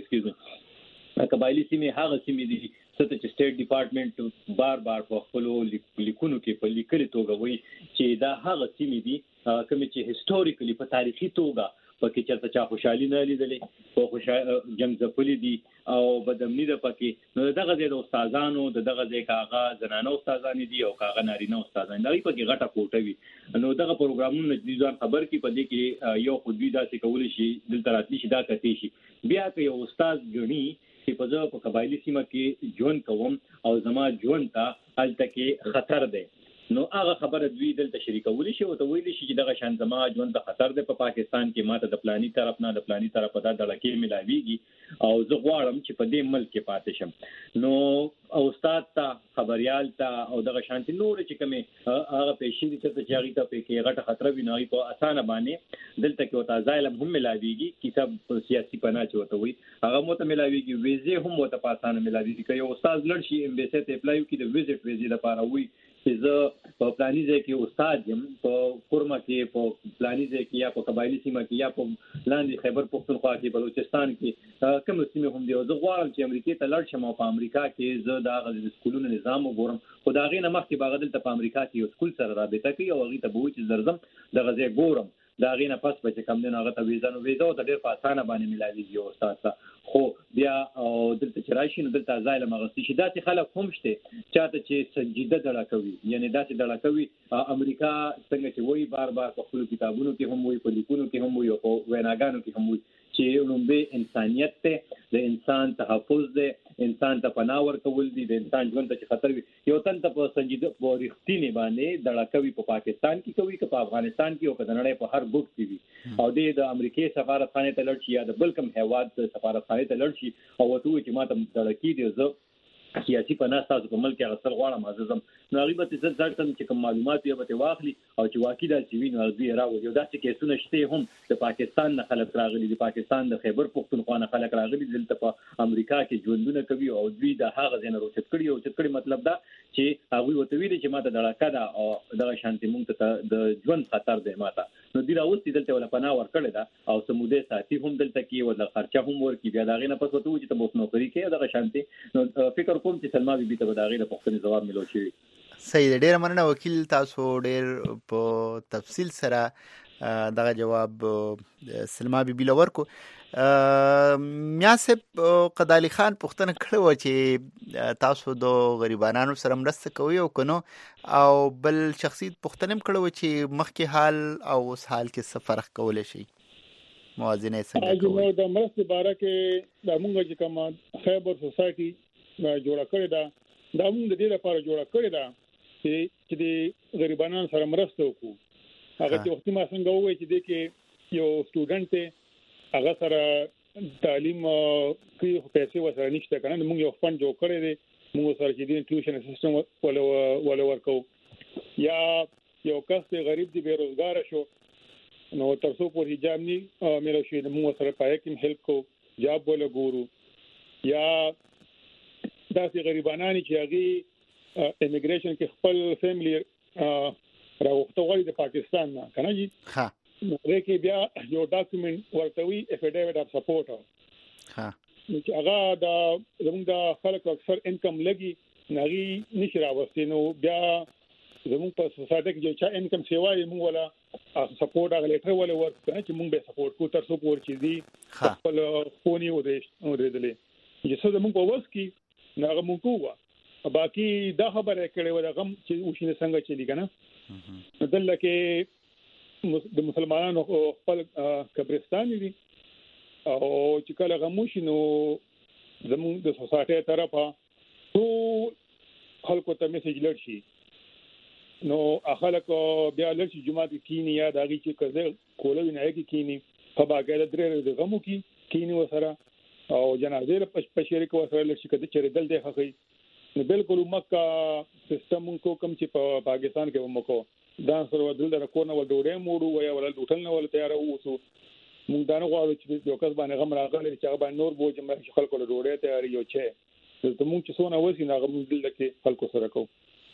کې قبایلی سیمې هغه سیمې دي چې سټیټ ډپارټمنټ بار بار په خپل لیکونو کې په لیکلي توګه وایي چې دا هغه سیمې دي کوم چې هیستوریکلی په تاریخي توګه پکې چرته چا خوشحالي نه لیدلې په خوشاله جنگ ځپلې دي او بدامني ده پکې نو دغه د استادانو د دغه ځای کاغه زنانه استادان دي او کاغه نارینه استادان دي پکې غټه کوټه وي نو دغه پروګرامونه د ځان خبر کې پدې کې یو خودوی داسې کول شي دلته راتلی شي دا کوي شي بیا که یو استاد غني چې په ځو په قبایلی سیمه کې ژوند کوم او زما ژوند ته الته کې خطر دی نو هغه خبره دوی دلته شریکول شي او ته ویل شي چې دغه شان زما ژوند د خطر دی په پاکستان کې ماته د پلاني طرف نه د پلاني طرف دا دړکې ملاويږي او زه غواړم چې په دې ملک کې پاتې شم نو او استاد ته خبريال ته او دغه شانتي نور چې کومه هغه پېښې دي چې چاغي ته په کې غټه خطر ویني په اسانه باندې دلته کې وتا ځایلم هم ملاويږي کتاب سیاسي پناه چوته وي هغه مو ته ملاويږي ویزه هم وته په اسانه ملاويږي که یو استاد لړ شي امبیسي ته اپلای وکړي د ویزټ ویزې لپاره وي چې زه په پلاني ځای کې استاد یم په کورما کې په پلاني ځای کې یا په قبایلی سیمه کې یا په لاندې خیبر پختونخوا کې بلوچستان کې کوم سیمه هم دی زه غواړم چې امریکا ته لاړ شم او په امریکا کې زه دا غږ سکولونو نظام وګورم خو دا غي نه مخکې باغ دلته په امریکا کې یو سکول سره رابطه کوي او هغه ته به چې زرزم د غزې ګورم دا غي نه پس به کم نه هغه ته ویزا نو ویزا ته ډېر په اسانه باندې ملاويږي او استاد خو بیا او دلته چې راشي نو دلته ځایله مغستی شي دا چې خلک هم شته چاته چې سنجیده ډله کوي یعنی دا چې ډله کوي امریکا څنګه چې وایي بار بار په خپل کتابونو کې هم وایي په لیکونو کې هم وایي او په ویناګانو کې هم وایي چې لومبه انسانيت ته د انسان تحفظ ده انسان ته پناه ورکول دي د انسان ژوند ته خطر وي یو تن ته په سنجیده په رښتینی باندې ډله کوي په پاکستان کې کوي که په افغانستان کې او په نړۍ په هر ګوټ کې وي او د امریکای سفارتخانه ته لړ شي یا د بلکم هیواد سفارتخانه ته لړ شي او وته چې ماته ډله کې دي زه سیاسي پناه تاسو په ملک کې غسل غواړم عزیزم نو غیبت څه ځړتم چې کوم معلومات یې به واخلي او چې واقعي دا چې ویني ارزي راوي یو داسې کیسونه شته هم د پاکستان نه خلک راغلي د پاکستان د خیبر پختونخوا نه خلک راغلي دلته په امریکا کې ژوندونه کوي او دوی د هغه ځای نه روچت کړي او چې کړي مطلب دا چې هغه وته ویلي چې ماته دړه کده او دغه شانتي مونږ ته د ژوند خطر دی ماته نو دی راوستي دلته ولا پناه ورکړل دا او سموده ساتي هم دلته کې ولا خرچه هم ورکی بیا دا غي نه پس وته چې ته بوس نوکری کې دغه شانتي نو فکر کوم چې سلما بي بي ته دا غي د پښتني جواب ملو شي صحیح ډیر مننه وکیل تاسو ډیر په تفصیل سره دغه جواب سلما بي بي لور کو میاسب قدالي خان پښتنه کړو چې تاسو د غریبانو سره مرسته کوي او کنو او بل شخصي پښتنم کړو چې مخکې حال او اوس حال کې څه فرق کول شي موازنه څنګه کوي د مرسته باره کې د موږ چې کوم خیبر سوسایټي جوړه کړې ده دا موږ د دې لپاره جوړه کړې ده چې د غریبانو سره مرسته وکړو هغه چې وختي ما څنګه وایي چې د کې یو سټوډنټ ته هغه سره تعلیم کوي پیسې وسره نشته کنه موږ یو فند جوړ کړی دی موږ سره چې د ټیوشن سیستم ولا ولا ورکو یا یو کس غریب دی بیروزګار شو نو تر څو پورې جام ني مې راشي موږ سره پای کې هیلپ کو جاب ولا ګورو یا داسې غریبانانی چې هغه امیګریشن کې خپل فیملی راوخته غواړي د پاکستان نه کنه جی ها نو کې بیا یو ډاکومېنټ ورتوي افیډیویټ اف سپورټ ها چې هغه د زموږ د خلک اکثر انکم لګي نغي نشي راوستي نو بیا زموږ په سوسایټي کې چې انکم سیوای موږ ولا سپورټ هغه لیټر ولا ورک چې موږ به سپورټ کو تر څو پور چې دي خپل فوني و دې ورېدلې چې څه زموږ په وس کې ناغه موږ کوه باقي دا خبره کړې و دا غم چې وښینه څنګه چلی کنه دلته کې د مسلمانانو خپل قبرستان دي او چې کله غموشي نو زموږ د سوسایټي طرفه ټول خلکو ته میسج لرشي نو خلک بیا لرشي جمعه کې کینی یا داږي چې کزه کولوي نه کې کینی په باګه درې د غمو کې کینی وسره او جنازې په پښېری کې وسره لرشي کده چې دل دی خخې نو بالکل مکه سیستم کو کم چې په پاکستان کې ومکو دا سره ودل د کورن ول ډوډۍ موړو ویا ول ډوټل نه ول تیار اوسو مونږ دا نه غواړو چې یو کس باندې غم راغلی چې هغه باندې نور بوج مې خلکو له ډوډۍ تیار یو چې د مونږ چې څونه وسی نه غم دل کې خلکو سره کو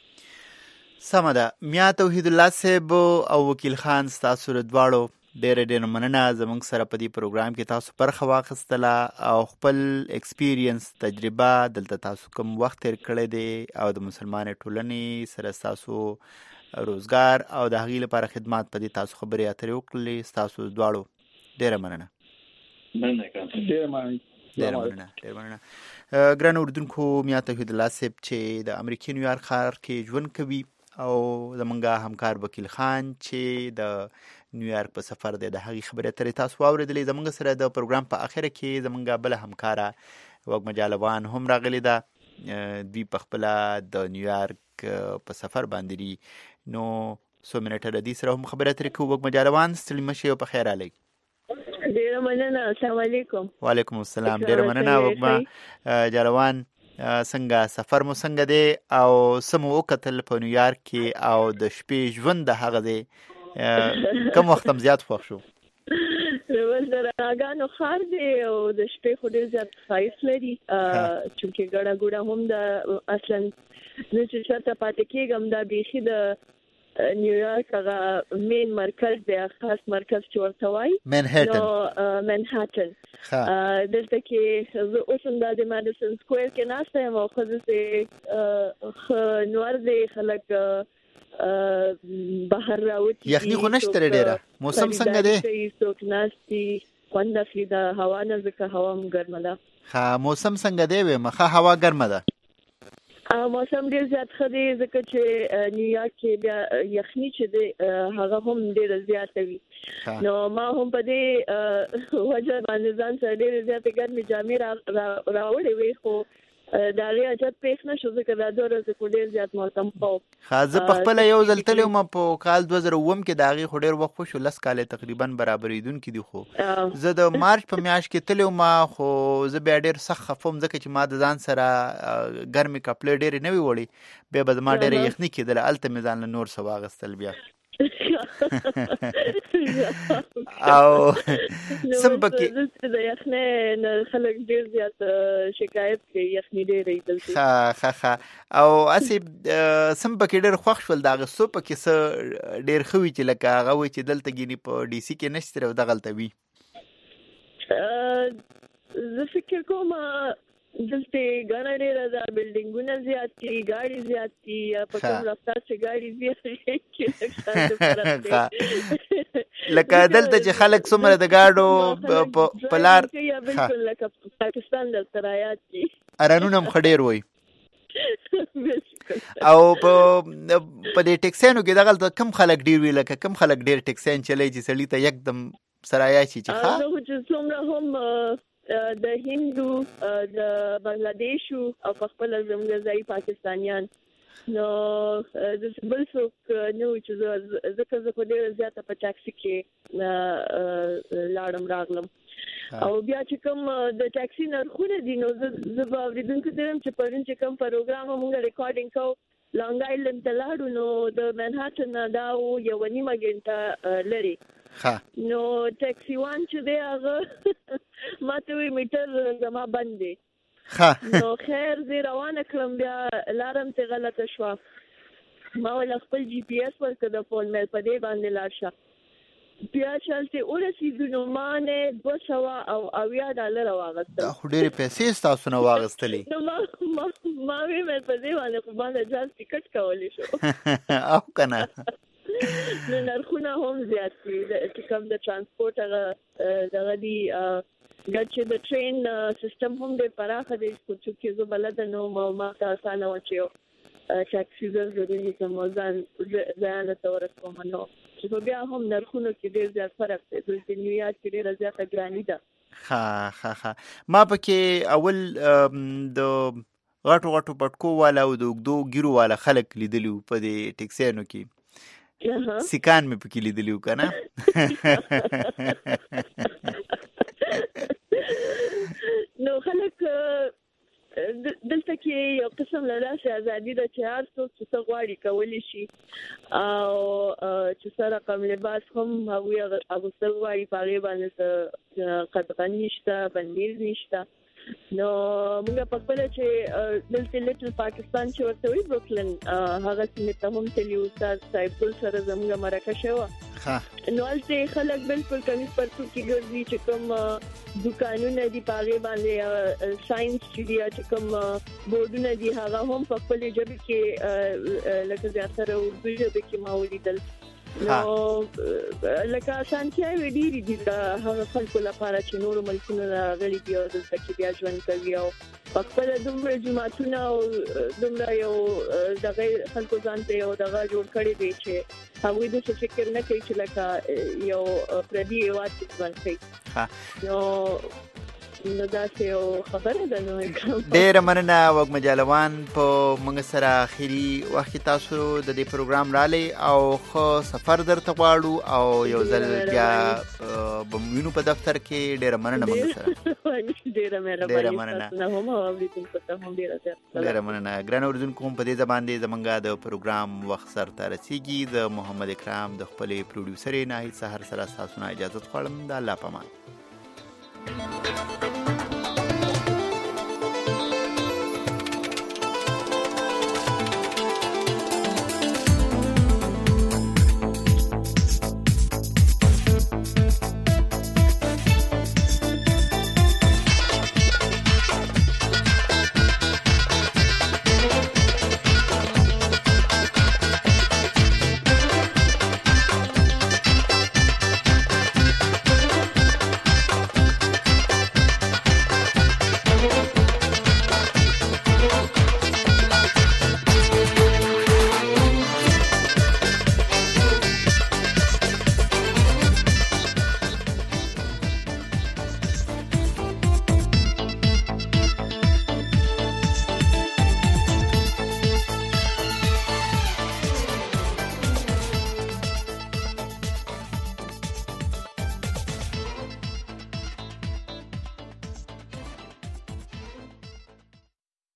سمدا میا توحید الله صاحب او وکیل خان تاسو ردواړو ډېر ډېر مننه زموږ سره په دې پروګرام کې تاسو برخه واخیستله او خپل ایکسپیرینس تجربه دلته تاسو کوم وخت تیر کړی دی او د مسلمان ټولنې سره تاسو روزګار او د هغې لپاره خدمات په دې تاسو خبرې اترې وکړلې تاسو دواړو ډېره مننه مننه ډېر مننه ډېر مننه ډېر مننه ګران اردوونکو میا توحید الله صاحب چې د امریکا نیویارک ښار کې ژوند کوي او زمونږ همکار وکیل خان چې د نیویارک په سفر دی د هغې خبرې اترې تاسو واورېدلې زمونږ سره د پروګرام په اخره کې زمونږ بله همکاره وږمه جالوان هم راغلې ده دوی په خپله د نیویارک په سفر باندې دي نو څو منټه د دې سره هم خبرې اترې کوو وږمه جالوان ستړي مه شئ او په خیر رالئ ډېره مننه السلام علیکم وعلیکم السلام ډېره مننه وږمه جالوان څنګه سفر مو څنګه دی او څه مو وکتل په نیویارک کې او د شپې ژوند د هغه دی کوم وخت هم زیات خوښ شو د راګانو ښار دی او د شپې خو ډېر زیات ښایست لري چونکې ګڼه ګوڼه هم د اصلا زه چې چېرته پاتې کېږم دا بیخي د نیویارک هغه مین مرکز دی خاص مرکز چې ورته وایي منهټن نو منهټن دلته کې زه اوس هم دا د ماډیسن سکویر کې ناسته یم او ښځې ښه نور دی خلک بهر راوتي یخني خو نشته ډېره موسم څنګه دی څوک ناست دي خوند اخلي د هوا نه ځکه هوا هم ګرمه ده ښه موسم څنګه دی ویمه ښه هوا ګرمه ده موسم ډیر زیات ښه دی ځکه چې نیویارک کې بیا یخني چې دی هغه هم ډیره زیاته وي نو ما هم په دې وجه باندې ځان سره ډیره زیاتې ګرمې جامې راوړې وې خو دا لري اجازه پېښ نشو ځکه دا دوه ورځې کو ډیر زیات موسم خو خازه په خپل یو ځل تلو ما په کال دوه زره اووه کې دا غي خو ډیر وخت شو لس کال تقریبا برابرېدون کې دي خو زه د مارچ په میاشت کې تلو ما خو زه بیا ډیر سخت خفم ځکه چې ما د ځان سره ګرمي کپلې ډیر نه وی وړي به به ما ډیر یخني کېدل الته مې ځان له نور سواغستل بیا او سم پکې د یخنه نه خلک ډیر زیات شکایت کوي یخني ډیر ایدل ها ها ها او اسی سم پکې ډیر خوښ شول دا غسو پکې س ډیر خوي چې لکه هغه وي چې دلته ګینی په ډي سي کې نشته د غلطه وي زه فکر کوم دلته ګڼه ډېره ده بلډینګونه زیات دي ګاډي زیات دي په کوم رفتار چې ګاډي زیات لکه دلته چې خلک څومره د ګاډو په لار بالکل لکه پاکستان دلته رایات دي ارانونه هم ښه ډېر وایي او په دې ټیکسیانو کې دغلته کم خلک ډېر وي لکه کم خلک ډېر ټیکسیان چلی چې سړي ته یکدم سرایا شي چې ښه زه چې څومره هم د هندو د بنگلاديشو او خپل زموږ ځای پاکستانیان نو د بل څوک نو چې ځکه زه په ډېر زیاته په ټاکسي کې لاړم راغلم او بیا چې کوم د ټاکسي نرخونه دي نو زه زه به اورېدونکو ته وایم چې پرون چې کوم پروګرام موږ ریکارډینګ کوو لانګ آیلند ته لاړو نو د منهټن نه دا یوه نیمه ګنټه لرې نو ټاکسي وان چې دی هغه ما ته وایي میټر زما بند دی نو خیر زه روانه کړم بیا لارم ته غلطه شوه ما ویل خپل جی پی ایس ورکړه د فون مې په دې باندې لاړ شه بیا چې هلته ورسېدو نو ما نه دوه سوه او اویا ډالره واخیستل دا خو ډېرې پیسې ستاسو نه واخیستلې نو ما ما ما ویل په دې باندې خو ما د جاز ټکټ کولی شو او که نه نو نرخونه هم زیات دي چې کوم د ترانسپورټ هغه دغه دي ګډ چې د ټرین سیستم هم ډېر پراخه دی خو چې زه بلده نه وم او ما ته اسانه وه چې یو ټاکسي زر ضروري کړم او ځان ځایانه ته ورسوم نو چې خو بیا هم نرخونو کې ډېر زیات فرق دی دلته نیویارک کې ډېره زیاته ګراني ده ښه ښه ښه ما پکې اول د غټو غټو پټکو والا او د اوږدو ګیرو والا خلک لیدلي وو په دې ټیکسیانو کې سیکان مې پکې لیدلي وو که نه نو خلک دلته کې یو قسم له داسې ازادي ده چې هر څوک چې څه غواړي کولی شي او چې څه رقم لباس هم هغوی اغوستل غواړي په هغې باندې څه قدغن نشته بندیز نشته نو موږ په خپله چې دلته لیټل پاکستان چې ورته وایي بروکلن هغه سیمې ته هم تللي وو استاد صاحب ګل سره زموږ مرکه شوې وه نو هلته خلک بالکل کمیز پرتو کې ګرځي چې کوم دوکانونه دي په هغې باندې ساینس چې دي چې کوم بورډونه دي هغه هم په خپلې ژبې کې لکه زیاتره اردو ژبې کې ما ولیدل نو لکه اسانتیاوې ډېرې دي د هغه خلکو لپاره چې نورو ملکونو نه راغلي دي او دلته کې بیا ژوند کوي او په خپله دومره جوماتونه او دومره یو دغه خلکو ځان ته یو دغه جوړ کړی دی چې هغوی داسې فکر نه کوي چې لکه یو پردي هېواد کې ژوند کوي نو نو داسې یو خبره ده نو ډېره مننه وږمجالوان په موږ سره اخري وخت کې تاسو د دې پروګرام رالی او ښه سفر درته غواړو او یو ځل بیا به مو وینو په دفتر کې ډېره مننه موږ سره ډېره مهرباني ستاسو نه هم او اورېدونکو ته هم ډېره زیاته ډېره مننه ګرانو اورېدونکو هم په دې ځای باندې زموږ د پروګرام وخت سرته رسېږي د محمد اکرام د خپلې پروډیوسرې ناهید سهر سره ستاسو نه اجازت غواړم د الله په امان